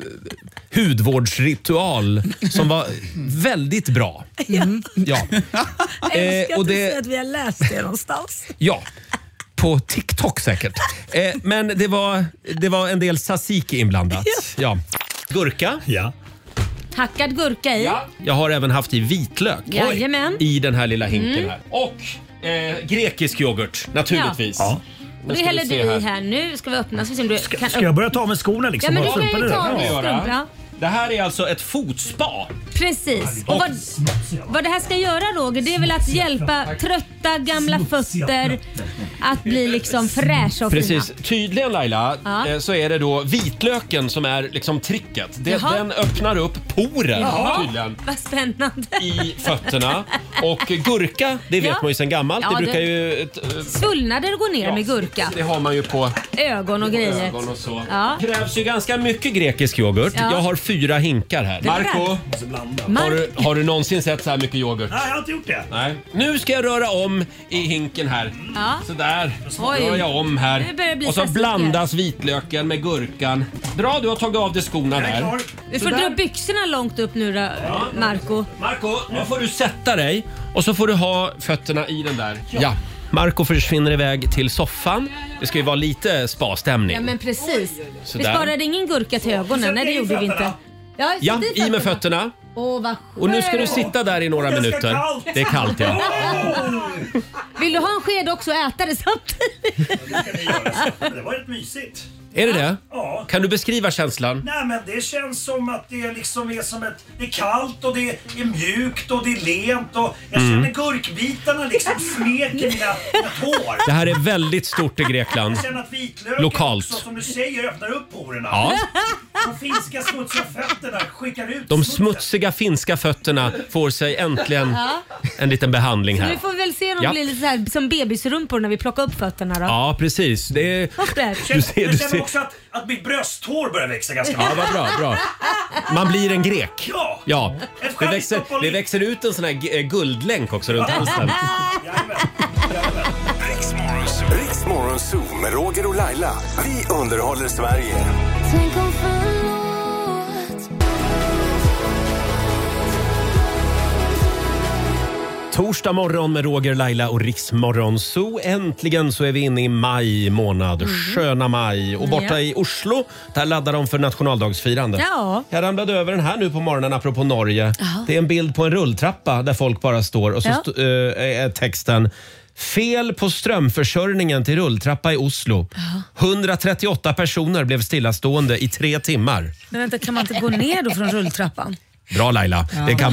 hudvårdsritual som var väldigt bra. Ja. Jag älskar att säga att vi har läst det någonstans. Ja, på TikTok säkert. Men det var en del tzatziki inblandat. Ja. Gurka. Ja. Hackad gurka i. Ja. Jag har även haft i vitlök. Jajamän. I den här lilla hinken här. Och grekisk yoghurt, naturligtvis. Ja. Och det häller du i här nu. Ska vi öppna så du kan Ska jag börja ta med skorna liksom? Ja, men du kan ju ta med skorna. Det här är alltså ett fotspa. Precis. Och vad det här ska göra, Roger, det är väl att hjälpa trötta gamla fötter att bli liksom fräscha och fina. Precis. Tydligen, Laila, så är det då vitlöken som är liksom tricket. Den öppnar upp poren tydligen. Vad spännande. I fötterna. Och gurka, det vet man ju sedan gammalt. Det brukar ju... Svullnader går ner med gurka. Det har man ju på ögon och grejer. Ögon och så. Det krävs ju ganska mycket grekisk yoghurt. Jag har 4 hinkar här. Marco, har du någonsin sett så här mycket yoghurt? Nej, jag har inte gjort det. Nej. Nu ska jag röra om i hinken här. Så där. Rör jag om här. Och så blandas vitlöken med gurkan. Bra, du har tagit av dig skorna där. Du får dra byxorna långt upp nu då, Marco. Marco, nu får du sätta dig och så får du ha fötterna i den där. Ja. Marco försvinner iväg till soffan. Det ska ju vara lite spa-stämning. Ja, men precis. Vi sparade ingen gurka till ögonen. Nej, det gjorde vi inte. Ja, i med fötterna. Och nu ska du sitta där i några minuter. Det är kallt, ja. Vill du ha en sked också och äta det samtidigt? Det var rätt mysigt. Är det det? Ja. Kan du beskriva känslan? Nej, men det känns som att det liksom är som det är kallt och det är mjukt och det är lent och jag känner gurkbitarna liksom smeker mina tår. Det här är väldigt stort i Grekland. Jag känner att vitlöken lokalt också, som du säger, öppnar upp porerna. Ja. De finska smutsiga fötterna skickar ut de smutsiga finska fötterna får sig äntligen en liten behandling här. Så vi får väl se om de blir lite så här som bebisrumpor när vi plockar upp fötterna då. Ja, precis. Det är... Du ser också att mitt brösthår börjar växa ganska mycket. Ja, vad bra. Man blir en grek. Ja. Det växer ut en sån här guldlänk också runt halsen. Rix Morgon Zoo med Roger och Laila. Vi underhåller Sverige. Torsdag morgon med Roger, Laila och Rix Morgon Zoo. Äntligen så är vi inne i maj månad. Sköna maj. Och borta i Oslo, där laddar de för nationaldagsfirande. Ja. Jag ramlade över den här nu på morgonen apropå Norge. Det är en bild på en rulltrappa där folk bara står och så är texten: fel på strömförsörjningen till rulltrappa i Oslo. 138 personer blev stillastående i 3 timmar. Men vänta, kan man inte gå ner då från rulltrappan? Bra, Laila, det kan man.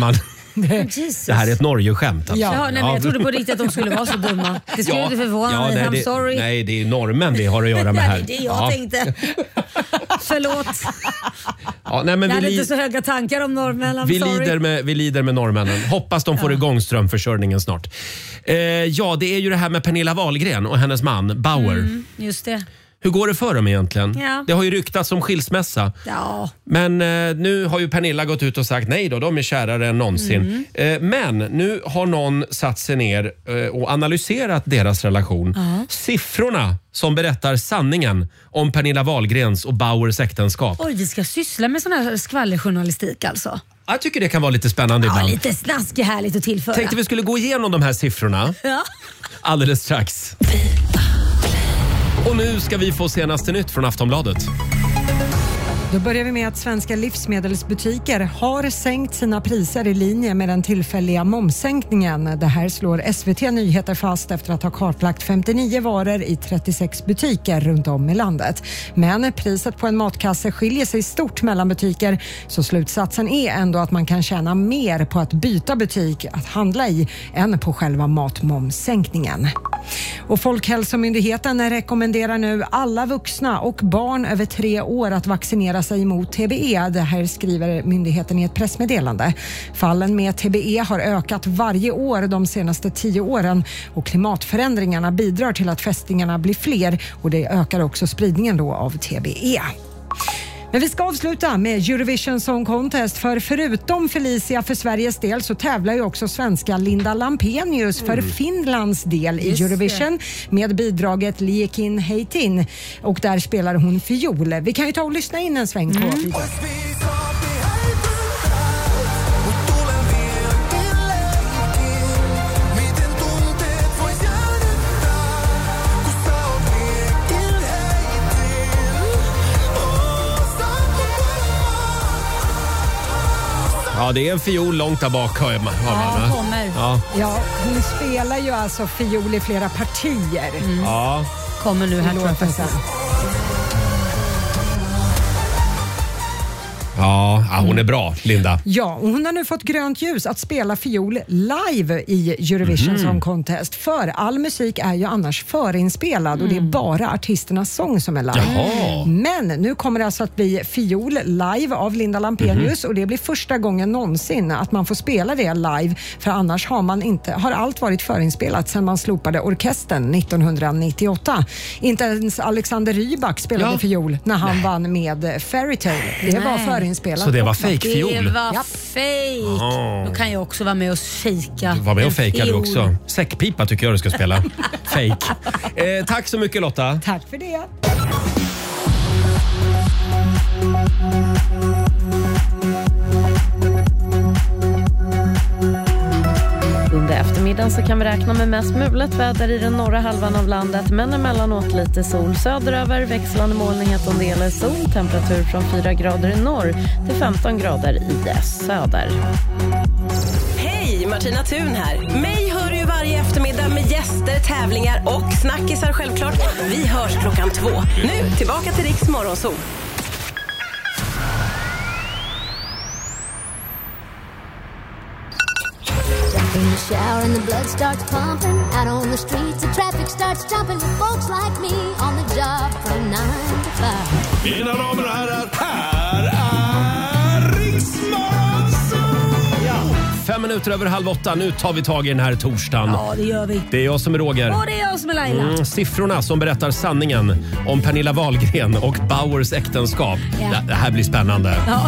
Det här är ett Norge-skämt. Alltså. Ja, nej, men jag trodde på riktigt att de skulle vara så dumma. Det skulle inte förvåna mig. I'm sorry. Nej, det är normen vi har att göra med här. Det är det jag tänkte. Förlåt. Ja, nej, men jag hade inte så höga tankar om norrmän. Vi lider med norrmännen. Hoppas de får igång strömförsörjningen snart. Ja, det är ju det här med Pernilla Wahlgren och hennes man Bauer. Just det. Hur går det för dem egentligen? Ja. Det har ju ryktats om skilsmässa. Ja. Men nu har ju Pernilla gått ut och sagt nej då, de är kärare än någonsin. Men nu har någon satt sig ner och analyserat deras relation. Siffrorna som berättar sanningen om Pernilla Wahlgrens och Bauers äktenskap. Oj, vi ska syssla med sån här skvallerjournalistik alltså. Jag tycker det kan vara lite spännande ibland. Ja, lite snaskigt härligt att tillföra. Tänkte vi skulle gå igenom de här siffrorna alldeles strax. Och nu ska vi få senaste nytt från Aftonbladet. Då börjar vi med att svenska livsmedelsbutiker har sänkt sina priser i linje med den tillfälliga momssänkningen. Det här slår SVT Nyheter fast efter att ha kartlagt 59 varor i 36 butiker runt om i landet. Men priset på en matkasse skiljer sig stort mellan butiker, så slutsatsen är ändå att man kan tjäna mer på att byta butik att handla i än på själva matmomssänkningen. Och Folkhälsomyndigheten rekommenderar nu alla vuxna och barn över 3 år att vaccinera sig mot TBE. Det här skriver myndigheten i ett pressmeddelande. Fallen med TBE har ökat varje år de senaste 10 åren och klimatförändringarna bidrar till att fästingarna blir fler och det ökar också spridningen då av TBE. Men vi ska avsluta med Eurovision Song Contest, för förutom Felicia för Sveriges del så tävlar ju också svenska Linda Lampenius för Finlands del i Eurovision med bidraget Liekin Heitin, och där spelar hon fiol. Vi kan ju ta och lyssna in en sväng på videon. Ja, det är en fiol långt där bak. Kommer. Ja, hon spelar ju alltså fiol i flera partier. Ja. Kommer nu här, tror jag faktiskt. Ja, hon är bra, Linda. Ja, och hon har nu fått grönt ljus att spela fiol live i Eurovision Song Contest. För all musik är ju annars förinspelad och det är bara artisternas sång som är live. Jaha. Men nu kommer det alltså att bli fiol live av Linda Lampenius och det blir första gången någonsin att man får spela det live. För annars har allt varit förinspelat sedan man slopade orkestern 1998. Inte ens Alexander Rybak spelade fiol när han vann med Fairytale. Det var förinspelat. Så det var fake-fiol? Det var fake. Då kan jag också vara med och fejka. Du var med och fejka du också. Säckpipa tycker jag du ska spela. Fake. Tack så mycket, Lotta. Tack för det. Under eftermiddagen så kan vi räkna med mest mulet väder i den norra halvan av landet, men emellanåt lite sol. Söderöver växlande molnighet och en del sol. Temperatur från 4 grader i norr till 15 grader i söder. Hej, Martina Thun här. Mig hör du varje eftermiddag med gäster, tävlingar och snackisar självklart. Vi hörs 2:00. Nu tillbaka till Riks Morgonzoo. In the shower and the blood starts pumping. Out on the streets the traffic starts jumping. With folks like me on the job from 9 to 5. Mina damer och herrar, här är Riks Morgonzoo! 5 minuter över 7:30. Nu tar vi tag i den här torsdagen. Ja, det gör vi. Det är jag som är Roger. Och det är jag som är Laila. Siffrorna som berättar sanningen om Pernilla Wahlgren och Bauers äktenskap. Ja. Det här blir spännande. Ja.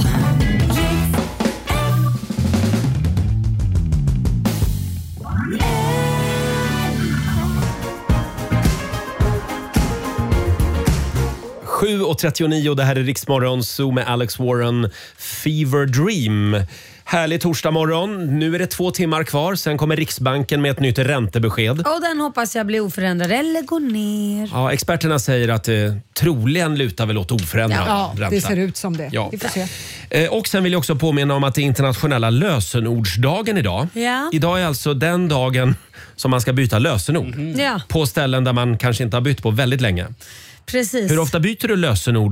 7:39, det här är Riks Morgonzoo med Alex Warren, Fever Dream. Härlig torsdag morgon. Nu är det 2 timmar kvar. Sen kommer Riksbanken med ett nytt räntebesked. Och den hoppas jag blir oförändrad eller går ner. Ja, experterna säger att det troligen lutar väl åt oförändrad ränta. Ja, det ser ut som det. Ja. Vi får se. Och sen vill jag också påminna om att det är internationella lösenordsdagen idag. Ja. Idag är alltså den dagen som man ska byta lösenord. Ja. På ställen där man kanske inte har bytt på väldigt länge. Precis. Hur ofta byter du lösenord?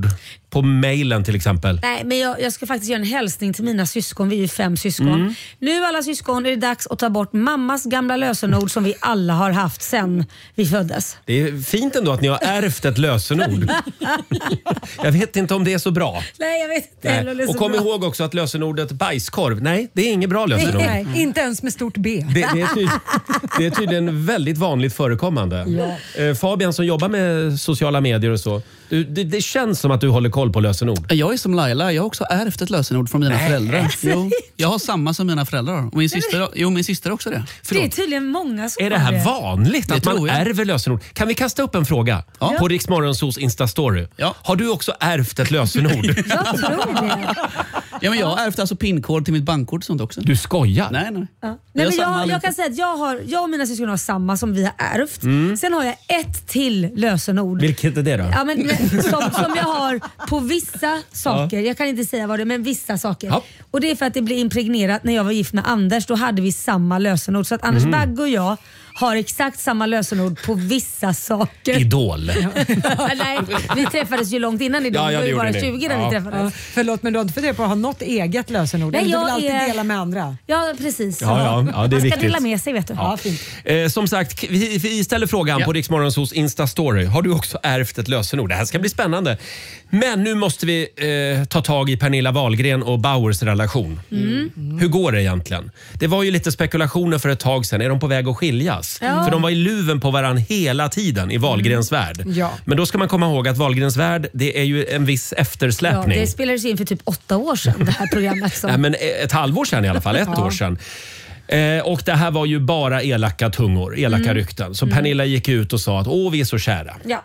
på mailen till exempel? Nej, men jag ska faktiskt göra en hälsning till mina syskon. Vi är ju 5 syskon. Nu alla syskon är det dags att ta bort mammas gamla lösenord som vi alla har haft sen vi föddes. Det är fint ändå att ni har ärvt ett lösenord. Jag vet inte om det är så bra. Nej, jag vet inte heller om det är så Och kom bra. ihåg också att lösenordet bajskorv, nej, det är inget bra lösenord. Nej, inte ens med stort B. Det är tydligen väldigt vanligt förekommande. Ja. Fabian som jobbar med sociala medier och så. Det känns som att du håller koll på lösenord. Jag är som Laila, jag har också ärvt ett lösenord från mina föräldrar. Jo, jag har samma som mina föräldrar. Och min syster också det. Det är tydligen många som är det här vanligt att man ärver lösenord? Kan vi kasta upp en fråga på Rix Morgonzos Insta-story? Ja. Har du också ärvt ett lösenord? Jag tror det. Ja, men jag har ärvt alltså pinkod till mitt bankkort och sånt också. Du skojar? Nej. Ja. Nej, men jag kan säga att jag och mina syskon har samma som vi har ärvt. Sen har jag ett till lösenord. Vilket är det då? Ja, men som jag har på vissa saker. Jag kan inte säga vad det är, men vissa saker. Ja. Och det är för att det blev impregnerat när jag var gift med Anders. Då hade vi samma lösenord. Så att Anders Bagge och jag har exakt samma lösenord på vissa saker. Idol. Nej, vi träffades ju långt innan Idol. Vi var ju bara 20 när vi träffades. Ja. Förlåt, men du har inte funderat på att ha något eget lösenord? Nej, du vill alltid dela med andra? Ja, precis. Ja, det är man ska viktigt. dela med sig, vet du. Ja, fint. Som sagt, vi ställer frågan på Rix Morgonzos Insta-story. Har du också ärvt ett lösenord? Det här ska bli spännande. Men nu måste vi ta tag i Pernilla Wahlgren och Bauers relation. Hur går det egentligen? Det var ju lite spekulationer för ett tag sedan. Är de på väg att skiljas? Ja. För de var i luven på varann hela tiden i Wahlgrens värld. Ja. Men då ska man komma ihåg att Wahlgrens värld, det är ju en viss eftersläpning. Ja, det spelades in för typ 8 år sedan, det här programmet. Nej, men ett halvår sedan i alla fall, 1 år sedan. Och det här var ju bara elaka tungor, elaka rykten. Så Pernilla gick ut och sa att vi är så kära. Ja.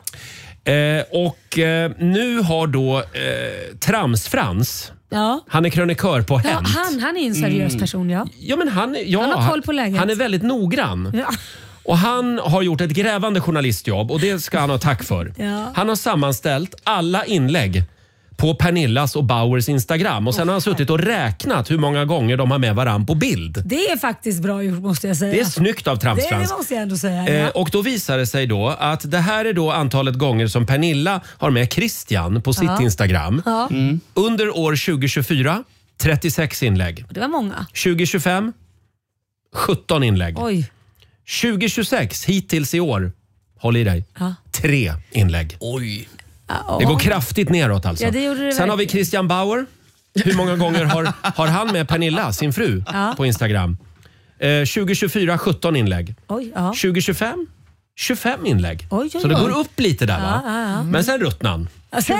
Nu har då Tramsfrans, han är krönikör på Hänt. Han är en seriös person, Ja, men han har koll på läget. Han är väldigt noggrann. Ja. Och han har gjort ett grävande journalistjobb och det ska han ha tack för. Ja. Han har sammanställt alla inlägg på Pernillas och Bauers Instagram och sen har han suttit och räknat hur många gånger de har med varann på bild. Det är faktiskt bra gjort, måste jag säga. Det är snyggt av Tramsfrans. Det måste jag ändå säga. Och då visar det sig då att det här är då antalet gånger som Pernilla har med Christian på sitt Instagram. Ja. Under år 2024, 36 inlägg. Det var många. 2025, 17 inlägg. Oj. 2026, hittills i år, håll i dig, 3 inlägg. Oj. Det går kraftigt neråt alltså. Ja, det gjorde det. Sen har vi Christian Bauer. Hur många gånger har han med Pernilla, sin fru, på Instagram? 2024, 17 inlägg. Oj, 2025, 25 inlägg. Oj. Så det går upp lite där, va? Ja. Men sen ruttnan.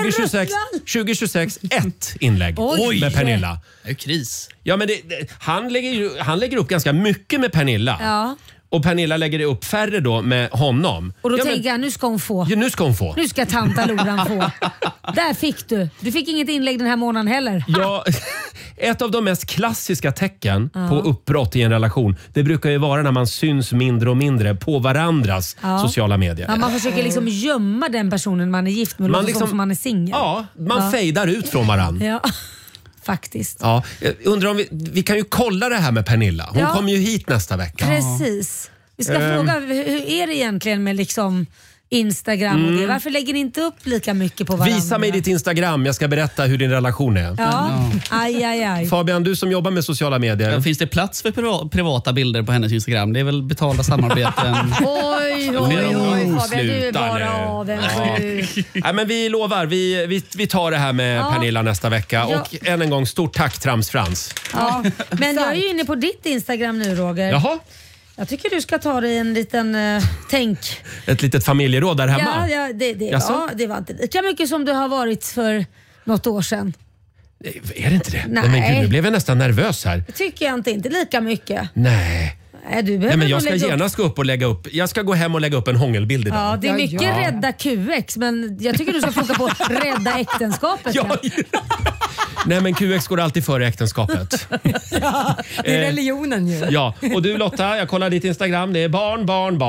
2026, 1 inlägg med Pernilla. Det är kris. Ja, men han lägger upp ganska mycket med Pernilla. Ja. Och Pernilla lägger upp färre då med honom. Och då tänker jag, nu ska hon få. Ja, nu ska hon få. Nu ska tanta Loran få. Där fick du. Du fick inget inlägg den här månaden heller. Ja, ett av de mest klassiska tecken på uppbrott i en relation, det brukar ju vara när man syns mindre och mindre på varandras sociala medier. Ja, man försöker liksom gömma den personen man är gift med, liksom, som man är singel. Ja, man fejdar ut från varann. Ja. Faktiskt. Ja, jag undrar om vi kan ju kolla det här med Pernilla. Hon kommer ju hit nästa vecka. Precis. Vi ska fråga, hur är det egentligen med liksom Instagram och det? Varför lägger ni inte upp lika mycket på varandra? Visa mig ditt Instagram, jag ska berätta hur din relation är. Ja. Aj. Fabian, du som jobbar med sociala medier. Ja, finns det plats för privata bilder på hennes Instagram? Det är väl betalda samarbeten. Oj, Fabian, du är bara avundsjuk. Nej, men vi lovar, vi tar det här med Pernilla nästa vecka. Och än en gång, stort tack Tramsfrans. Ja. Men jag är ju inne på ditt Instagram nu, Roger. Jaha. Jag tycker du ska ta dig en liten tänk. Ett litet familjeråd där hemma? Det var inte lika mycket som det har varit för något år sedan. Är det inte det? Nej. Men gud, nu blev jag nästan nervös här. Det tycker jag inte lika mycket. Nej. Du men jag ska genast gå upp och lägga upp. Jag ska gå hem och lägga upp en hångelbild idag. Ja, det är mycket rädda QX, men jag tycker du ska foka på rädda äktenskapet. Nej, men QX går alltid före äktenskapet. Det är religionen ju. Ja, och du Lotta, jag kollar ditt Instagram. Det är barn.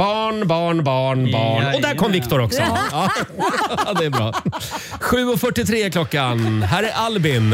Och där kom Viktor också. Ja, det är bra. 7:43 är klockan. Här är Albin.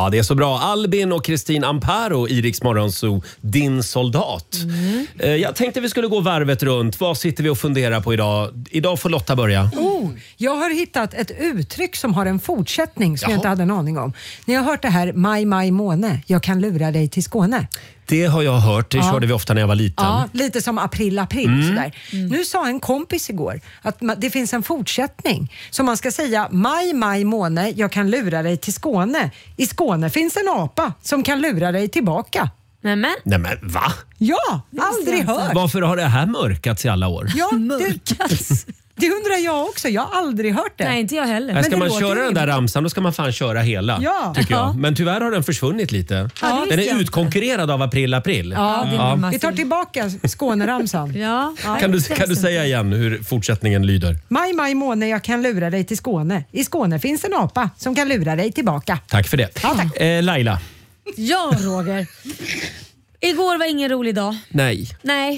Ja, det är så bra. Albin och Kristin Amparo i Rix Morgon Zoo, din soldat. Jag tänkte vi skulle gå varvet runt. Vad sitter vi och funderar på idag? Idag får Lotta börja. Jag har hittat ett uttryck som har en fortsättning som jag inte hade en aning om. Ni har hört det här, maj måne, jag kan lura dig till Skåne. Det har jag hört, det körde vi ofta när jag var liten. Ja, lite som april sådär. Nu sa en kompis igår att det finns en fortsättning. Så man ska säga maj måne, jag kan lura dig till Skåne. I Skåne finns en apa som kan lura dig tillbaka. Nej men va? Ja, aldrig hört. Varför har det här mörkats i alla år? Ja, det undrar jag också. Jag har aldrig hört det. Nej, inte jag heller. Ska man köra den där ramsan, då ska man fan köra hela. Tycker jag. Men tyvärr har den försvunnit lite. Ja, den är utkonkurrerad av april. Ja. Vi tar tillbaka Skåneramsan. Kan du säga igen hur fortsättningen lyder? Maj måne, jag kan lura dig till Skåne. I Skåne finns en apa som kan lura dig tillbaka. Tack för det. Ja, tack. Laila. Ja, Roger. Igår var ingen rolig dag. Nej.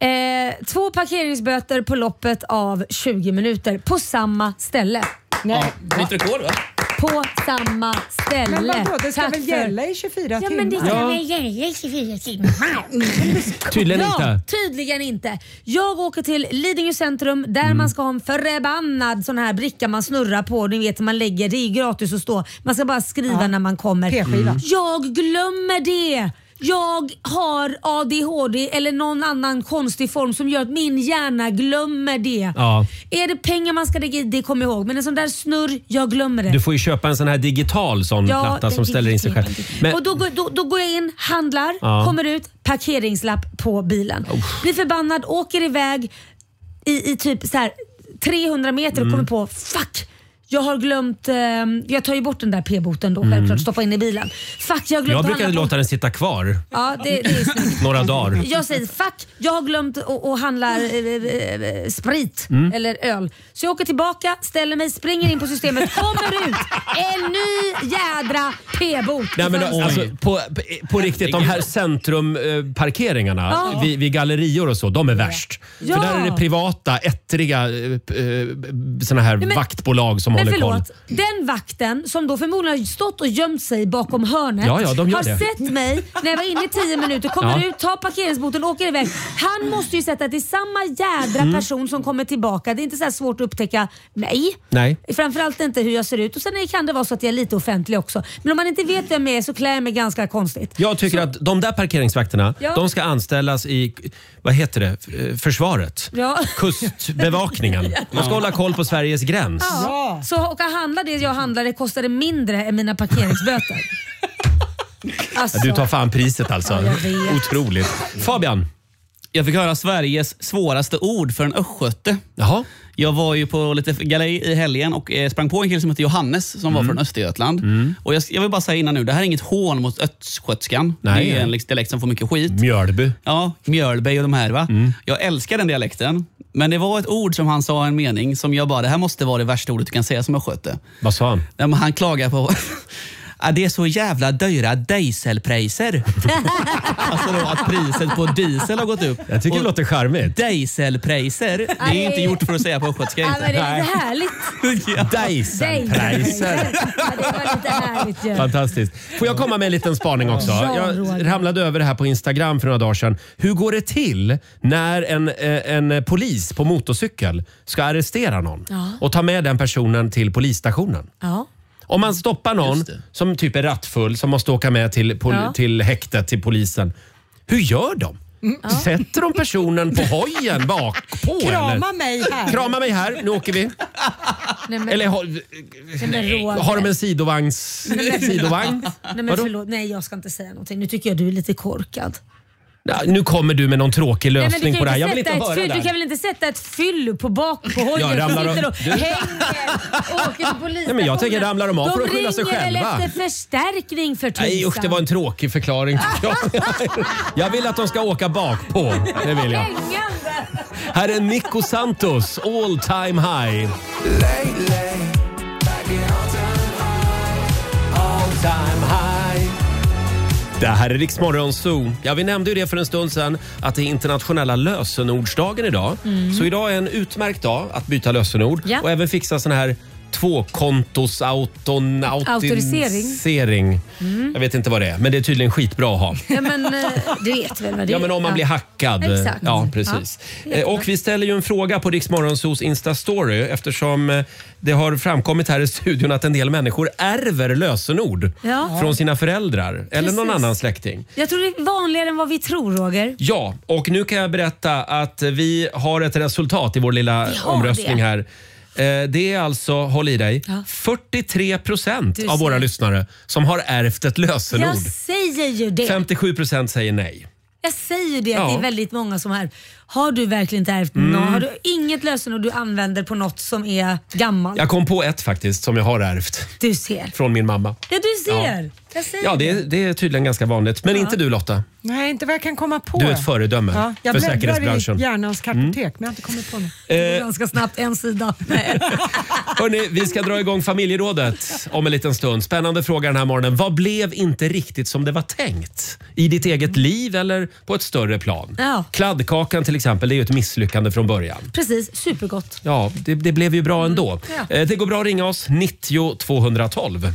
2 parkeringsböter på loppet av 20 minuter på samma ställe. Nej. Nytt rekord va? På samma ställe. Men vadå, det ska väl gälla i 24 timmar? Ja, men det ska väl gälla i 24 timmar. Tydligen inte. Jag åker till Lidingö centrum där man ska ha en förbannad sån här bricka man snurrar på. Ni vet, man lägger, det är gratis att stå. Man ska bara skriva när man kommer. Jag glömmer det. Jag har ADHD eller någon annan konstig form som gör att min hjärna glömmer det. Är det pengar man ska lägga i, det kommer jag ihåg. Men en sån där snurr, jag glömmer det. Du får ju köpa en sån här digital platta som ställer in sig själv. Men, och då går jag in, handlar, kommer ut, parkeringslapp på bilen. Blir förbannad, åker iväg i typ så här 300 meter och kommer på, fuck! Jag har glömt, jag tar ju bort den där p-boten då självklart, stoppa in i bilen. Fuck, jag brukar låta den sitta kvar. Ja, det är snyggt. Några dagar. Jag säger fuck, jag har glömt att handla sprit eller öl. Så jag åker tillbaka, ställer mig, springer in på systemet, kommer ut en ny jädra p-bot. Nej, men alltså, på riktigt, de här centrumparkeringarna vid gallerior och så, de är värst. För där är det privata, ettriga såna här vaktbolag som håller koll. Den vakten som då förmodligen har stått och gömt sig bakom hörnet har sett mig när jag var inne i 10 minuter, kommer ut, tar parkeringsboten, åker iväg. Han måste ju sätta att det är samma jädra person som kommer tillbaka. Det är inte så här svårt att upptäcka Nej. Framförallt inte hur jag ser ut. Och sen kan det vara så att jag är lite offentlig också. Men om man inte vet vem jag är så klär jag mig ganska konstigt. Jag tycker att de där parkeringsvakterna, de ska anställas i, vad heter det, försvaret. Kustbevakningen. De ska hålla koll på Sveriges gräns. Så och att handla det jag handlar, det kostar det mindre än mina parkeringsböter. Alltså. Du tar fan priset alltså. Otroligt. Fabian. Jag fick höra Sveriges svåraste ord för en östgöte. Jaha. Jag var ju på lite galej i helgen och sprang på en kille som heter Johannes som var från Östergötland. Och jag vill bara säga innan nu, det här är inget hån mot östgötskan. Det är en dialekt som får mycket skit. Mjölby. Ja, Mjölby och de här va. Jag älskar den dialekten. Men det var ett ord som han sa, en mening som jag bara, det här måste vara det värsta ordet du kan säga som östgöte. Vad sa han? Han klagar på det är så jävla dyra dieselpriser. Alltså då att priset på diesel har gått upp. Jag tycker det låter charmigt. Dieselpriser, det är inte gjort för att säga på östgötska. Ja, men det är härligt. Dieselpriser. Det var lite härligt. Ja. Fantastiskt. Får jag komma med en liten spaning också? Jag ramlade över det här på Instagram för några dagar sedan. Hur går det till när en polis på motorcykel ska arrestera någon och ta med den personen till polisstationen? Om man stoppar någon som typ är rattfull som måste åka med till häktet, till polisen. Hur gör de? Sätter de personen på hojen bakpå? Krama mig här, nu åker vi. Eller har de en sidovagn? Nej, men förlåt. Nej, jag ska inte säga någonting. Nu tycker jag du är lite korkad. Ja, nu kommer du med någon tråkig lösning på det här. Jag vill inte höra det. Du kan väl inte sätta ett fyll på hojen som sitter och hänger och åker till polisen. Nej, men jag tänker ramlar de av för att skylla sig själva. De ringer väl efter förstärkning för tusan. Nej usch, det var en tråkig förklaring tycker jag. Jag vill att de ska åka bakpå. Det vill jag. Här är Nico Santos, All Time High. All Time High. Det här är Rix Morgon Zoo. Ja, vi nämnde ju det för en stund sedan att det är internationella lösenordsdagen idag. Så idag är en utmärkt dag att byta lösenord och även fixa såna här autorisering. Jag vet inte vad det är, men det är tydligen skitbra att ha. Ja, men du vet väl vad det är. Ja, men om man blir hackad. Exakt. Ja, precis. Och vi ställer ju en fråga på Rix Morgonzos Insta-story eftersom det har framkommit här i studion att en del människor ärver lösenord från sina föräldrar eller någon annan släkting. Jag tror det är vanligare än vad vi tror, Roger. Ja, och nu kan jag berätta att vi har ett resultat i vår lilla omröstning här. Det är alltså, håll i dig, 43% av våra lyssnare som har ärvt ett lösenord. Jag säger ju det. 57% säger nej. Jag säger det, att det är väldigt många som här. Har du verkligen inte ärvt något? Har du inget lösenord du använder på något som är gammalt? Jag kom på ett faktiskt som jag har ärvt. Du ser. Från min mamma. Ja, du ser. Jag säger det är tydligen ganska vanligt. Men inte du, Lotta. Nej, inte vad jag kan komma på. Du är ett föredöme för säkerhetsbranschen. Jag bläddrar i hjärnans kartotek, men jag har inte kommit på något. Ganska snabbt, en sida. Hörrni, vi ska dra igång familjerådet om en liten stund. Spännande fråga den här morgonen. Vad blev inte riktigt som det var tänkt? I ditt eget liv eller på ett större plan? Ja. Kladdkakan till exempel, det är ju ett misslyckande från början. Precis, supergott. Ja, det blev ju bra ändå. Ja. Det går bra att ringa oss, 90 212.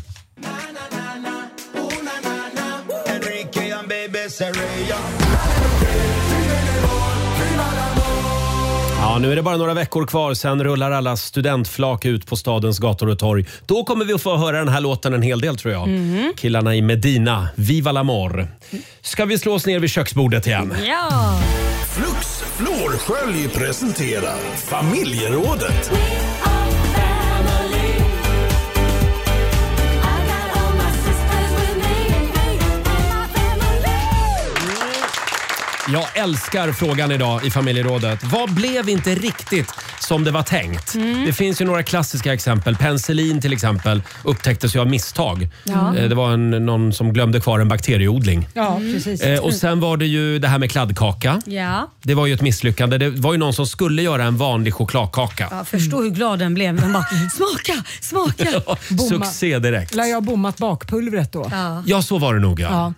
Ja, nu är det bara några veckor kvar, sen rullar alla studentflak ut på stadens gator och torg. Då kommer vi att få höra den här låten en hel del, tror jag. Killarna i Medina, Viva l'amor. Ska vi slå oss ner vid köksbordet igen? Ja! Flux Flårskölj presenterar Familjerådet. Jag älskar frågan idag i familjerådet. Vad blev inte riktigt som det var tänkt? Det finns ju några klassiska exempel. Penicillin till exempel upptäcktes ju av misstag. Det var någon som glömde kvar en bakterieodling. Ja, precis. Och sen var det ju det här med kladdkaka. Ja. Det var ju ett misslyckande. Det var ju någon som skulle göra en vanlig chokladkaka. Ja, förstå hur glad den blev. Den bara, smaka! Succé direkt. Lär jag ha bommat bakpulvret då? Ja, så var det nog. Ja.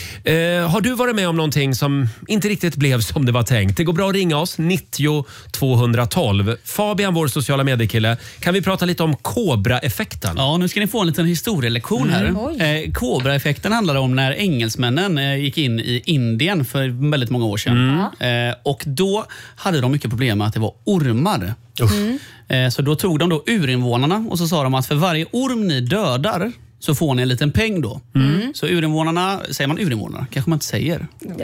Har du varit med om någonting som inte riktigt blev som det var tänkt? Det går bra att ringa oss, 90 212. Fabian, vår sociala mediekille, kan vi prata lite om Cobra-effekten? Ja, nu ska ni få en liten historielektion här. Cobra-effekten handlar om när engelsmännen gick in i Indien för väldigt många år sedan. Och då hade de mycket problem med att det var ormar. Så då tog de då urinvånarna och så sa de att för varje orm ni dödar så får ni en liten peng då. Så urinvånarna, säger man urinvånarna? Kanske man inte säger.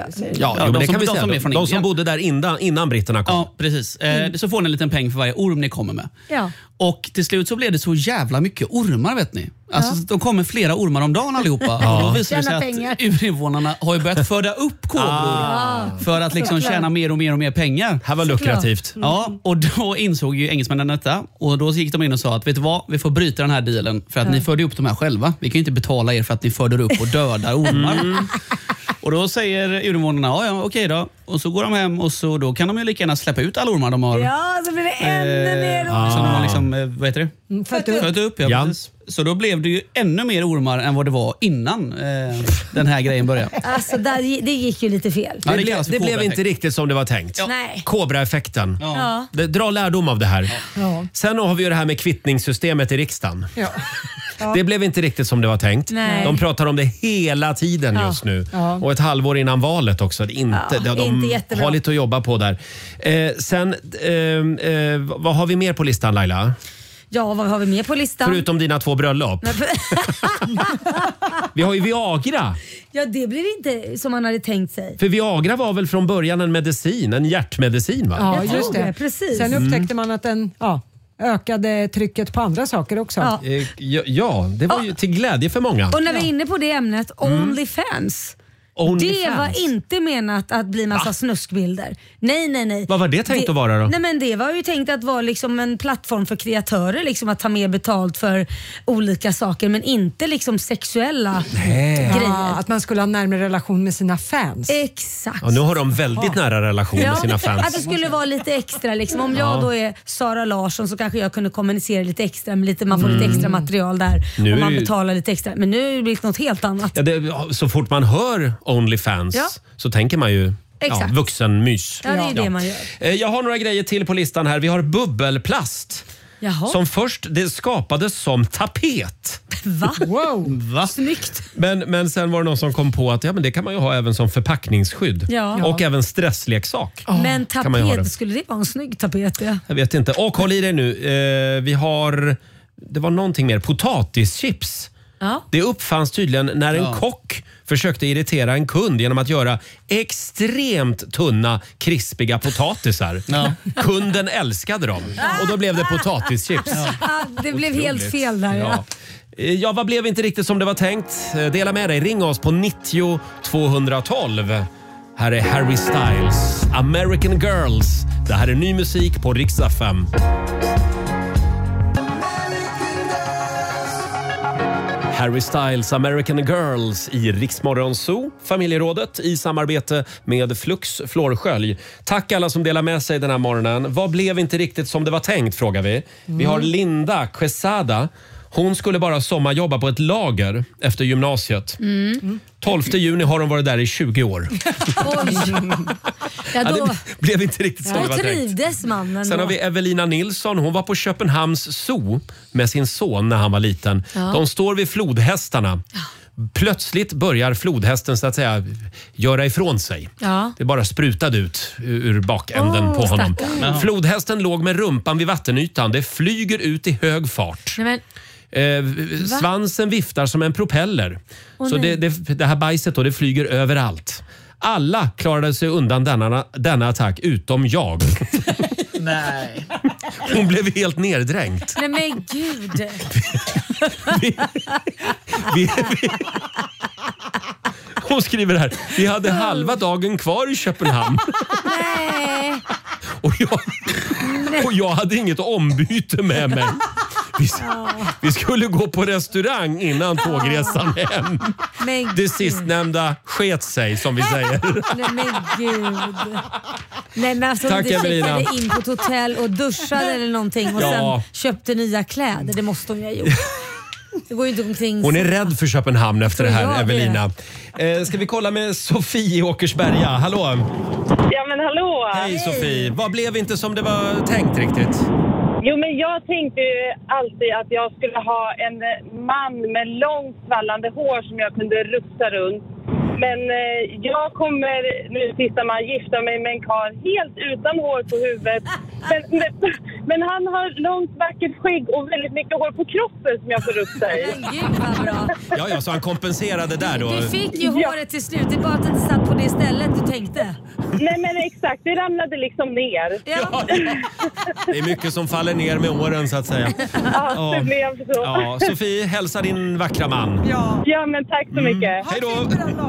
Det kan vi säga. De som bodde där innan britterna kom. Ja, precis. Så får ni en liten peng för varje orm ni kommer med. Ja. Och till slut så blev det så jävla mycket ormar, vet ni. Alltså, de kommer flera ormar om dagen allihopa. Och då visar det sig att urinvånarna har ju börjat föda upp kobror för att liksom tjäna mer och mer pengar. Här var lukrativt. Ja, och då insåg ju engelsmännen detta. Och då gick de in och sa att vet du vad, vi får bryta den här dealen för att ni förde upp de här själva. Vi kan ju inte betala er för att ni föder upp och dödar ormar. Och då säger urinvånarna, okej då. Och så går de hem och så då kan de ju lika gärna släppa ut alla ormar de har. Ja, så blir det ännu mer ormar. Så de har liksom, vad heter det? Fött upp. Ja. Så då blev det ju ännu mer ormar än vad det var innan den här grejen började. Alltså, det gick ju lite fel. Det blev inte riktigt som det var tänkt. Nej. Cobra-effekten. Dra lärdom av det här. Sen har vi ju det här med kvittningssystemet i riksdagen. Det blev inte riktigt som det var tänkt. Nej. De pratar om det hela tiden just nu. Och ett halvår innan valet också. De har lite att jobba på där. Vad har vi mer på listan, Laila? Ja, vad har vi mer på listan? Förutom dina 2 bröllop. Vi har ju Viagra. Ja, det blir inte som man hade tänkt sig. För Viagra var väl från början en hjärtmedicin, va? Ja, just det. Precis. Sen upptäckte man att den ökade trycket på andra saker också. Ja, det var ju till glädje för många. Och när vi är inne på det ämnet, OnlyFans. Det var inte menat att bli massa snuskbilder. Nej. Vad var det tänkt att vara då? Nej, men det var ju tänkt att vara liksom en plattform för kreatörer, liksom att ta mer betalt för olika saker, men inte liksom sexuella grejer. Ja, att man skulle ha närmare relation med sina fans. Exakt. Ja, nu har de väldigt nära relation med sina fans. Att det skulle vara lite extra liksom. Om jag då är Sara Larsson så kanske jag kunde kommunicera lite extra med man får lite extra material där och man betalar lite extra. Men nu har det blivit något helt annat. Så fort man hör OnlyFans så tänker man ju vuxenmys. Ja, det är det man gör. Jag har några grejer till på listan här. Vi har bubbelplast. Jaha. Som först det skapades som tapet. Va? Va? Snyggt. Men sen var det någon som kom på att men det kan man ju ha även som förpackningsskydd. Ja. Och även stressleksak. Men kan man ju ha det. skulle det vara en snygg tapet? Ja. Jag vet inte. Och håll i dig nu. Det var någonting mer. Potatischips. Ja. Det uppfanns tydligen när en kock försökte irritera en kund genom att göra extremt tunna, krispiga potatisar. Ja. Kunden älskade dem och då blev det potatischips. Det blev helt fel där. Ja, vad blev inte riktigt som det var tänkt? Dela med dig. Ring oss på 90 212. Här är Harry Styles, American Girls. Det här är ny musik på Rix FM. Harry Styles, American Girls i Rix Morgon Zoo, familjerådet i samarbete med Flux Flårskölj. Tack alla som delar med sig den här morgonen. Vad blev inte riktigt som det var tänkt, frågar vi. Vi har Linda Quesada. Hon skulle bara sommarjobba på ett lager efter gymnasiet. 12 juni har hon varit där i 20 år. Det blev inte riktigt som det var tänkt. Trivdes mannen. Sen har vi Evelina Nilsson. Hon var på Köpenhamns zoo med sin son när han var liten. Ja. De står vid flodhästarna. Plötsligt börjar flodhästen så att säga göra ifrån sig. Ja. Det bara sprutade ut ur bakänden på honom. Flodhästen låg med rumpan vid vattenytan. Det flyger ut i hög fart. Nej, men... Svansen viftar som en propeller. Så det här bajset då, det flyger överallt. Alla klarade sig undan denna attack utom jag. Nej. Hon blev helt neddränkt. Nej men gud. Hon skriver här: vi hade halva dagen kvar i Köpenhamn. Nej. Och jag hade inget ombyte med mig. Vi skulle gå på restaurang innan tågresan hem. Det sistnämnda sket sig, som vi säger. Nej men gud. Nej men alltså, tack, du Evelina. checkade in på ett hotell och duschade eller någonting och sen köpte nya kläder. Det måste hon ju ha gjort. Det går ju inte omkring. Hon är rädd för Köpenhamn efter det här, Evelina. Ska vi kolla med Sofie i Åkersberga? Hallå? Ja men hallå. Hej Sofie. Vad blev inte som det var tänkt riktigt? Jo, men jag tänkte ju alltid att jag skulle ha en man med långt svallande hår som jag kunde rufsa runt. Men jag kommer nu sista man gifta mig med en karl helt utan hår på huvudet. Men han har långt vackert skägg och väldigt mycket hår på kroppen som jag får rufsa i. Gud vad bra. Ja, så han kompenserade där då. Du fick ju håret till slut, det är bara att det inte satt på det stället du tänkte. Nej men exakt, det ramlade liksom ner. Ja. Det är mycket som faller ner med åren så att säga. Ja, det blev så. Ja, Sofie, hälsa din vackra man. Ja men tack så mycket. Hej då.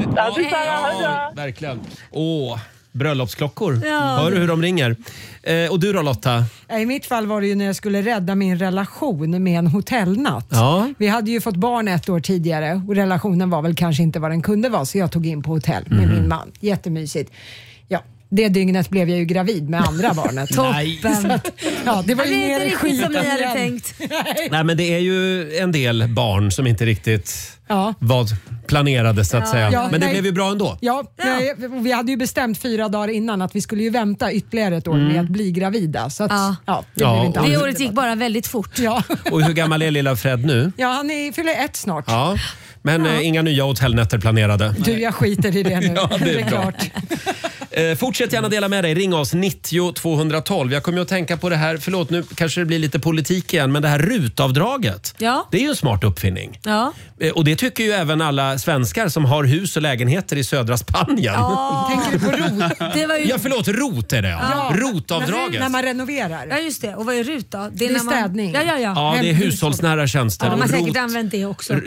Ja, verkligen. Bröllopsklockor. Ja. Hör du hur de ringer? Och du då Lotta? I mitt fall var det ju när jag skulle rädda min relation med en hotellnatt. Ja. Vi hade ju fått barn 1 år tidigare och relationen var väl kanske inte vad den kunde vara, så jag tog in på hotell med min man. Jättemysigt. Ja. Det dygnet blev jag ju gravid med andra barnet. Toppen! Det var ju inte mer riktigt skit som ni hade igen. tänkt. Nej, men det är ju en del barn som inte riktigt var planerade så att säga. Men det blev ju bra ändå. Vi hade ju bestämt 4 dagar innan att vi skulle ju vänta ytterligare ett år med att bli gravida. Så att, blev inte det året gick bara väldigt fort. Och hur gammal är lilla Fred nu? Ja, han fyller 1 snart. Ja. Men inga nya hotellnätter planerade. Du, jag skiter i det nu. Det är klart. Fortsätt gärna dela med dig. Ring oss 90 212. Jag kommer att tänka på det här, förlåt nu kanske det blir lite politik igen, men det här RUT-avdraget. Det är ju en smart uppfinning. Och det tycker ju även alla svenskar som har hus och lägenheter i södra Spanien. Tänker du på ROT? Det var ju... Ja, förlåt, ROT är det. ROT-avdraget. När man renoverar. Ja, just det. Och vad är RUT då? Det är städning. Ja, det är hushållsnära tjänster. Man har säkert ROT... använt det också.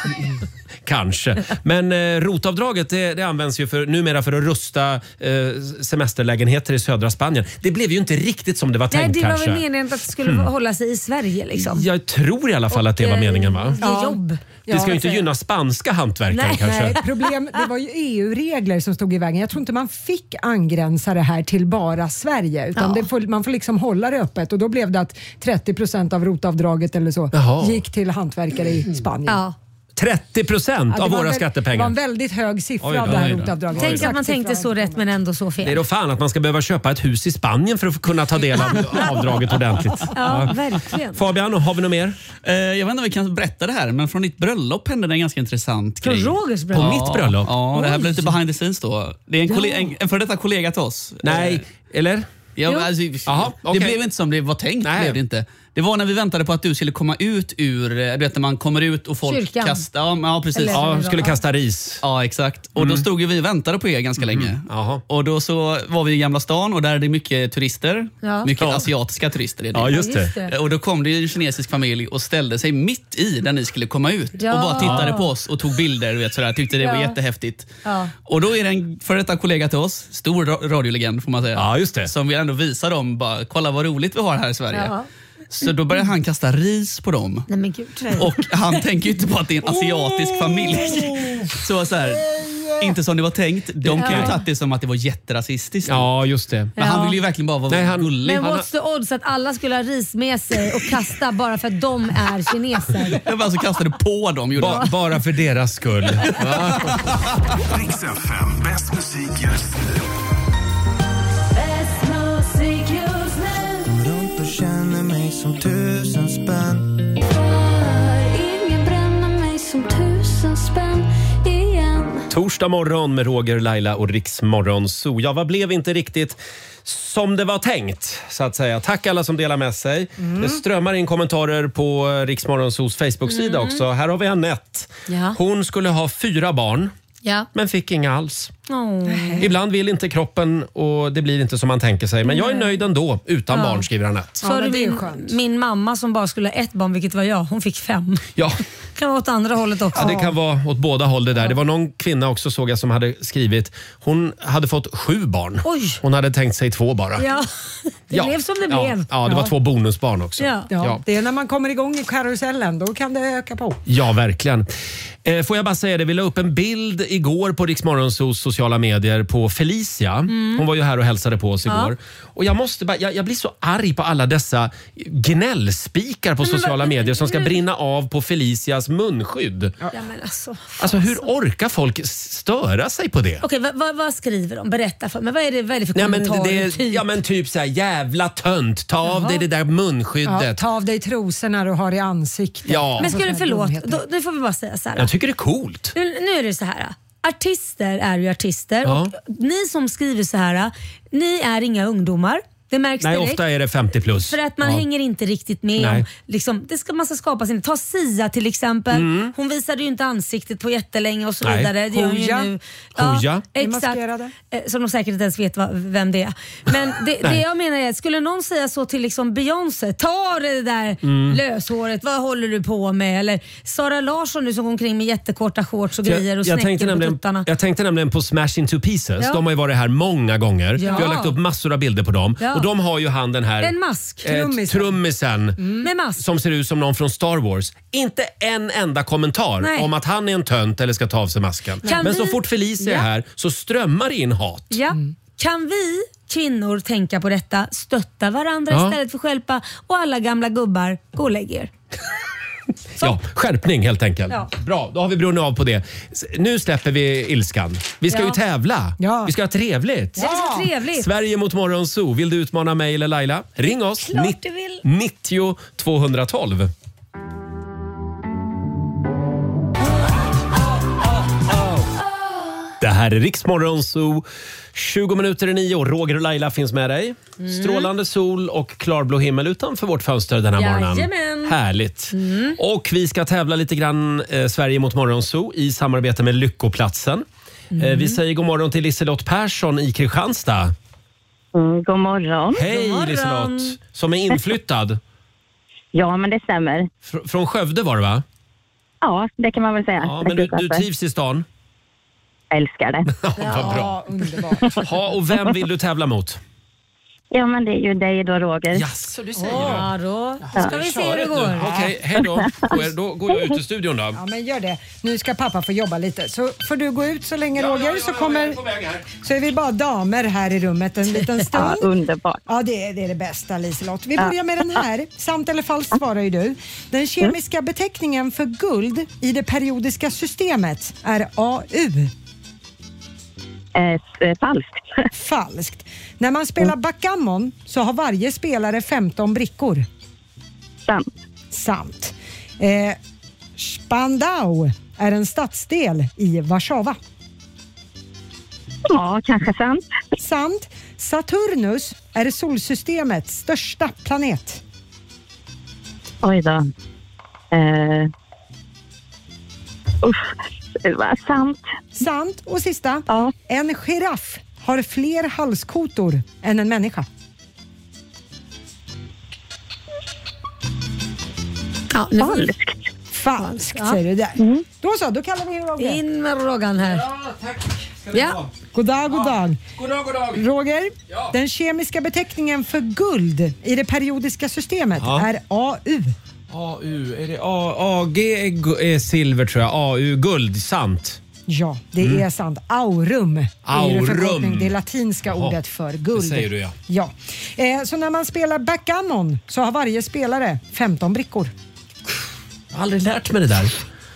Kanske. Men ROT-avdraget det används ju numera för att rusta semesterlägenheter i södra Spanien. Det blev ju inte riktigt som det var tänkt kanske. Nej, det var väl meningen att det skulle hålla sig i Sverige liksom. Jag tror i alla fall att det var meningen, va? Det jobb. Det ska ju inte gynna spanska hantverkare kanske. Nej, det var ju EU-regler som stod i vägen. Jag tror inte man fick angränsa det här till bara Sverige. Utan man får liksom hålla det öppet. Och då blev det att 30% av ROT-avdraget eller så gick till hantverkare i Spanien. 30% av våra skattepengar. Det var en väldigt hög siffra Oj, av det här rotavdraget. Tänk att man tänkte så rätt men ändå så fel. Det är då fan att man ska behöva köpa ett hus i Spanien för att kunna ta del av avdraget ordentligt. Ja, verkligen. Fabian, har vi något mer? Jag vet inte om vi kan berätta det här, men från ditt bröllop hände det en ganska intressant grej. Från Rogers bröllop? På mitt bröllop? Ja, det här blir lite behind the scenes då. Det är en för detta kollega till oss. Nej, eller? Ja, alltså, Aha, okay. Det blev inte som det var tänkt. Blev det inte. Det var när vi väntade på att du skulle komma ut ur, du vet när man kommer ut och folk kyrkan. kastar, ja precis. Ja, skulle kasta ris. Ja, exakt. Och då stod ju vi och väntade på er ganska länge. Och då så var vi i Gamla stan och där är det mycket turister. Ja. Mycket asiatiska turister är det. Ja, just det. Och då kom det en kinesisk familj och ställde sig mitt i där ni skulle komma ut. Och bara tittade på oss och tog bilder, vet, sådär. Tyckte det var jättehäftigt. Ja. Och då är det en för detta kollega till oss, stor radiolegend får man säga. Ja, just det. Som vi ändå visar dem, bara kolla vad roligt vi har här i Sverige. Ja. Så då börjar han kasta ris på dem. Nej, men Gud, och han tänker ju inte på att det är en asiatisk familj. Så här, inte som det var tänkt. De kan ju ta det som att det var jätterasistiskt. Ja, just det. Men han vill ju verkligen bara vara gullig. Men what's the odds att alla skulle ha ris med sig och kasta bara för att de är kineser? Jag bara så kastade på dem. Bara för deras skull. Rix FM, bäst musik just nu. Känner mig som 1000 spänn. Ingen bränner mig som 1000 spänn igen. Torsdag morgon med Roger, Laila och Rix Morgon Zoo. Ja, vad blev inte riktigt som det var tänkt, så att säga. Tack alla som delar med sig. Det strömmar in kommentarer på Rix Morgon Zoos Facebook-sida också. Här har vi Annette. Ja. Hon skulle ha 4 barn. Ja. Men fick inga alls. Ibland vill inte kroppen och det blir inte som man tänker sig. Men jag är nöjd ändå, utan barn, skriver Annette. Så har du min mamma som bara skulle ha 1 barn, vilket var jag. Hon fick 5. Ja. Kan vara åt andra hållet också. Ja, det kan vara åt båda håll det där. Det var någon kvinna också, såg jag, som hade skrivit. Hon hade fått 7 barn. Oj. Hon hade tänkt sig 2 bara. Ja, det blev som det blev. Ja, det var 2 bonusbarn också. Ja. Det är när man kommer igång i karusellen, då kan det öka på. Ja, verkligen. Får jag bara säga det, vi la upp en bild igår på Rix Morgonzoos sociala medier på Felicia. Hon var ju här och hälsade på oss igår. Och jag måste bara, jag blir så arg på alla dessa gnällspikar på sociala medier som ska brinna av på Felicias munskydd. Ja, men alltså hur orkar folk störa sig på det? Okej, vad skriver de? Berätta för mig. Vad är det för kommentarer? Ja, men typ så här, jävla tönt. Ta av dig det där munskyddet. Ja, ta av dig trosorna du har i ansiktet. Ja. Men förlåt, nu får vi bara säga så här. Jag tycker det är coolt. Nu är det så här. Artister är ju artister och ni som skriver så här, ni är inga ungdomar. Det märks direkt. Nej, ofta är det 50 plus. För att man hänger inte riktigt med om, liksom, man ska skapa sin. Ta Sia till exempel. Hon visade ju inte ansiktet på jättelänge och så vidare. Det gör hon ju nu. Ja, exakt. Som de säkert inte ens vet vem det är. Men det jag menar är, skulle någon säga så till liksom Beyoncé, ta det där löshåret, vad håller du på med? Eller Sara Larsson nu som går omkring med jättekorta shorts och grejer och snäcker på tuttarna. Jag tänkte nämligen på Smash Into Pieces. De har ju varit här många gånger. Vi har lagt upp massor av bilder på dem. Och de har ju han den här en mask. Trummisen med mask. Som ser ut som någon från Star Wars. Inte en enda kommentar om att han är en tönt eller ska ta av sig masken. Men så fort Felicia är här så strömmar det in hat. Ja. Kan vi kvinnor tänka på detta, stötta varandra istället för stjälpa, och alla gamla gubbar, gå och lägg er. Ja, skärpning helt enkelt. Ja. Bra, då har vi brunnit av på det. Nu släpper vi ilskan. Vi ska ju tävla. Ja. Vi ska ha trevligt. Ja. Det är så trevligt. Sverige mot Morgonzoo. Vill du utmana mig eller Laila? Ring oss. Klart du vill. 90 212. Det här är Rix Morgonzoo. 20 minuter i 9. Roger och Laila finns med dig. Strålande sol och klarblå himmel utanför vårt fönster den här morgonen. Härligt. Och vi ska tävla lite grann Sverige mot Morgonzoo i samarbete med Lyckoplatsen. Vi säger god morgon till Liselott Persson i Kristianstad. God morgon. Hej Liselott, som är inflyttad. Ja, men det stämmer. Från Skövde var det, va? Ja, det kan man väl säga. Ja, men du trivs i stan? Älskar det. Vad bra. Underbart. Och vem vill du tävla mot? Ja, men det är ju dig då, Roger. Jaså, du säger det. Ja, då ska vi se hur det går. Okej, hej då. Då går jag ut i studion då. Ja, men gör det. Nu ska pappa få jobba lite. Så får du gå ut så länge, Roger, så är vi bara damer här i rummet en liten stund. Ja, underbart. Ja, det är det bästa, Liselott. Vi börjar med den här. Sant eller falskt svarar ju du. Den kemiska beteckningen för guld i det periodiska systemet är AU. Falskt. Falskt. När man spelar backgammon så har varje spelare 15 brickor. Sant. Sant. Spandau är en stadsdel i Warszawa. Ja, kanske sant. Sant. Saturnus är solsystemets största planet. Oj då. Sant. Sant. Och sista. Ja. En giraff har fler halskotor än en människa. Ja, Falskt säger du där. Då kallar vi Roger. In med Rogan här. Ja, tack. Ja. God dag. God dag. Roger, den kemiska beteckningen för guld i det periodiska systemet är AU. AU, är det AG är silver tror jag. AU, guld, sant. Ja, det är sant. Aurum. Aurum. Det är latinska ordet för guld. Det säger du ja. Så när man spelar backgammon så har varje spelare 15 brickor. Jag har aldrig lärt mig det där.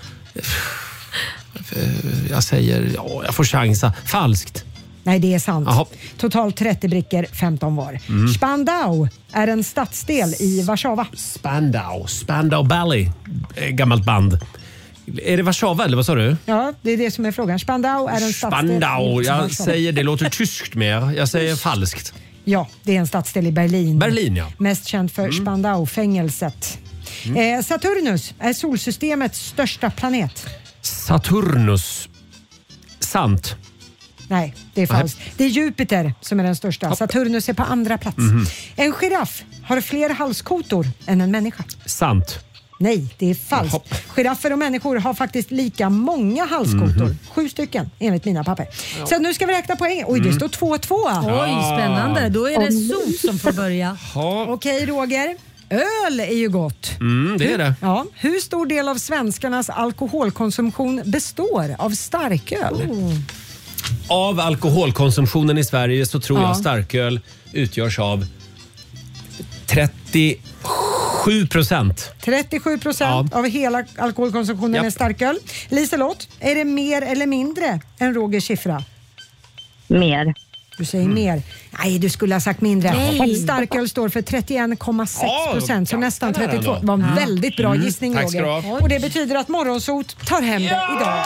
Jag säger, jag får chansa. Falskt. Nej, det är sant. Aha. Totalt 30 brickor, 15 var. Spandau är en stadsdel i Warszawa. Spandau Ballet, gammalt band. Är det Warszawa eller vad sa du? Ja, det är det som är frågan. Spandau är en stadsdel i Warszawa. Jag säger, det låter tyskt mer. Jag säger falskt. Ja, det är en stadsdel i Berlin. Berlin, ja. Mest känd för Spandau-fängelset. Saturnus är solsystemets största planet. Saturnus. Sant. Nej, det är falskt. Det är Jupiter som är den största. Saturnus är på andra plats. En giraff har fler halskotor än en människa. Sant. Nej, det är falskt. Giraffer och människor har faktiskt lika många halskotor. 7 stycken enligt mina papper. Så nu ska vi räkna poäng. Oj, det står 2-2. Oj, spännande. Då är det Sol som får börja. Okej, Roger. Öl är ju gott. Det är det. Ja. Hur stor del av svenskarnas alkoholkonsumtion består av starköl? Av alkoholkonsumtionen i Sverige så tror jag starköl utgörs av 37%. 37% av hela alkoholkonsumtionen är starköl. Liselott, är det mer eller mindre än Rogers siffra? Mer. Du säger mer. Nej, du skulle ha sagt mindre. Nej. Starköl står för 31,6%, så nästan 32%. Det var en väldigt bra gissning, Tack ska du Roger. ha. Och det betyder att Morgonsot tar hem det idag.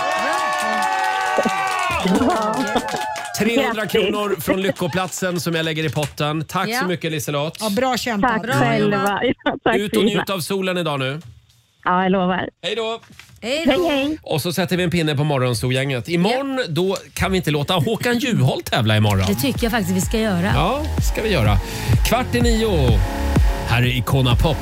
300 kronor från Lyckoplatsen som jag lägger i potten. Tack så mycket, Liselott. Ja, bra kämpat. Tack själva. Tack Ut och njut av solen idag nu. Ja, jag lovar. Hej då! Hej. Och så sätter vi en pinne på Morgonzoo-gänget. Imorgon då kan vi inte låta Håkan Juholt tävla imorgon. Det tycker jag faktiskt vi ska göra. Ja, ska vi göra. 8:45. Här är Icona Pop.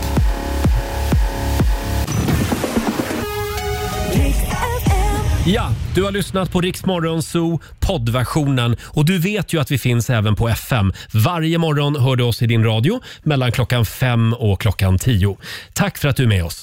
Ja, du har lyssnat på Rix Morgonzoo poddversionen och du vet ju att vi finns även på FM. Varje morgon hör du oss i din radio mellan klockan 5 och klockan 10. Tack för att du är med oss.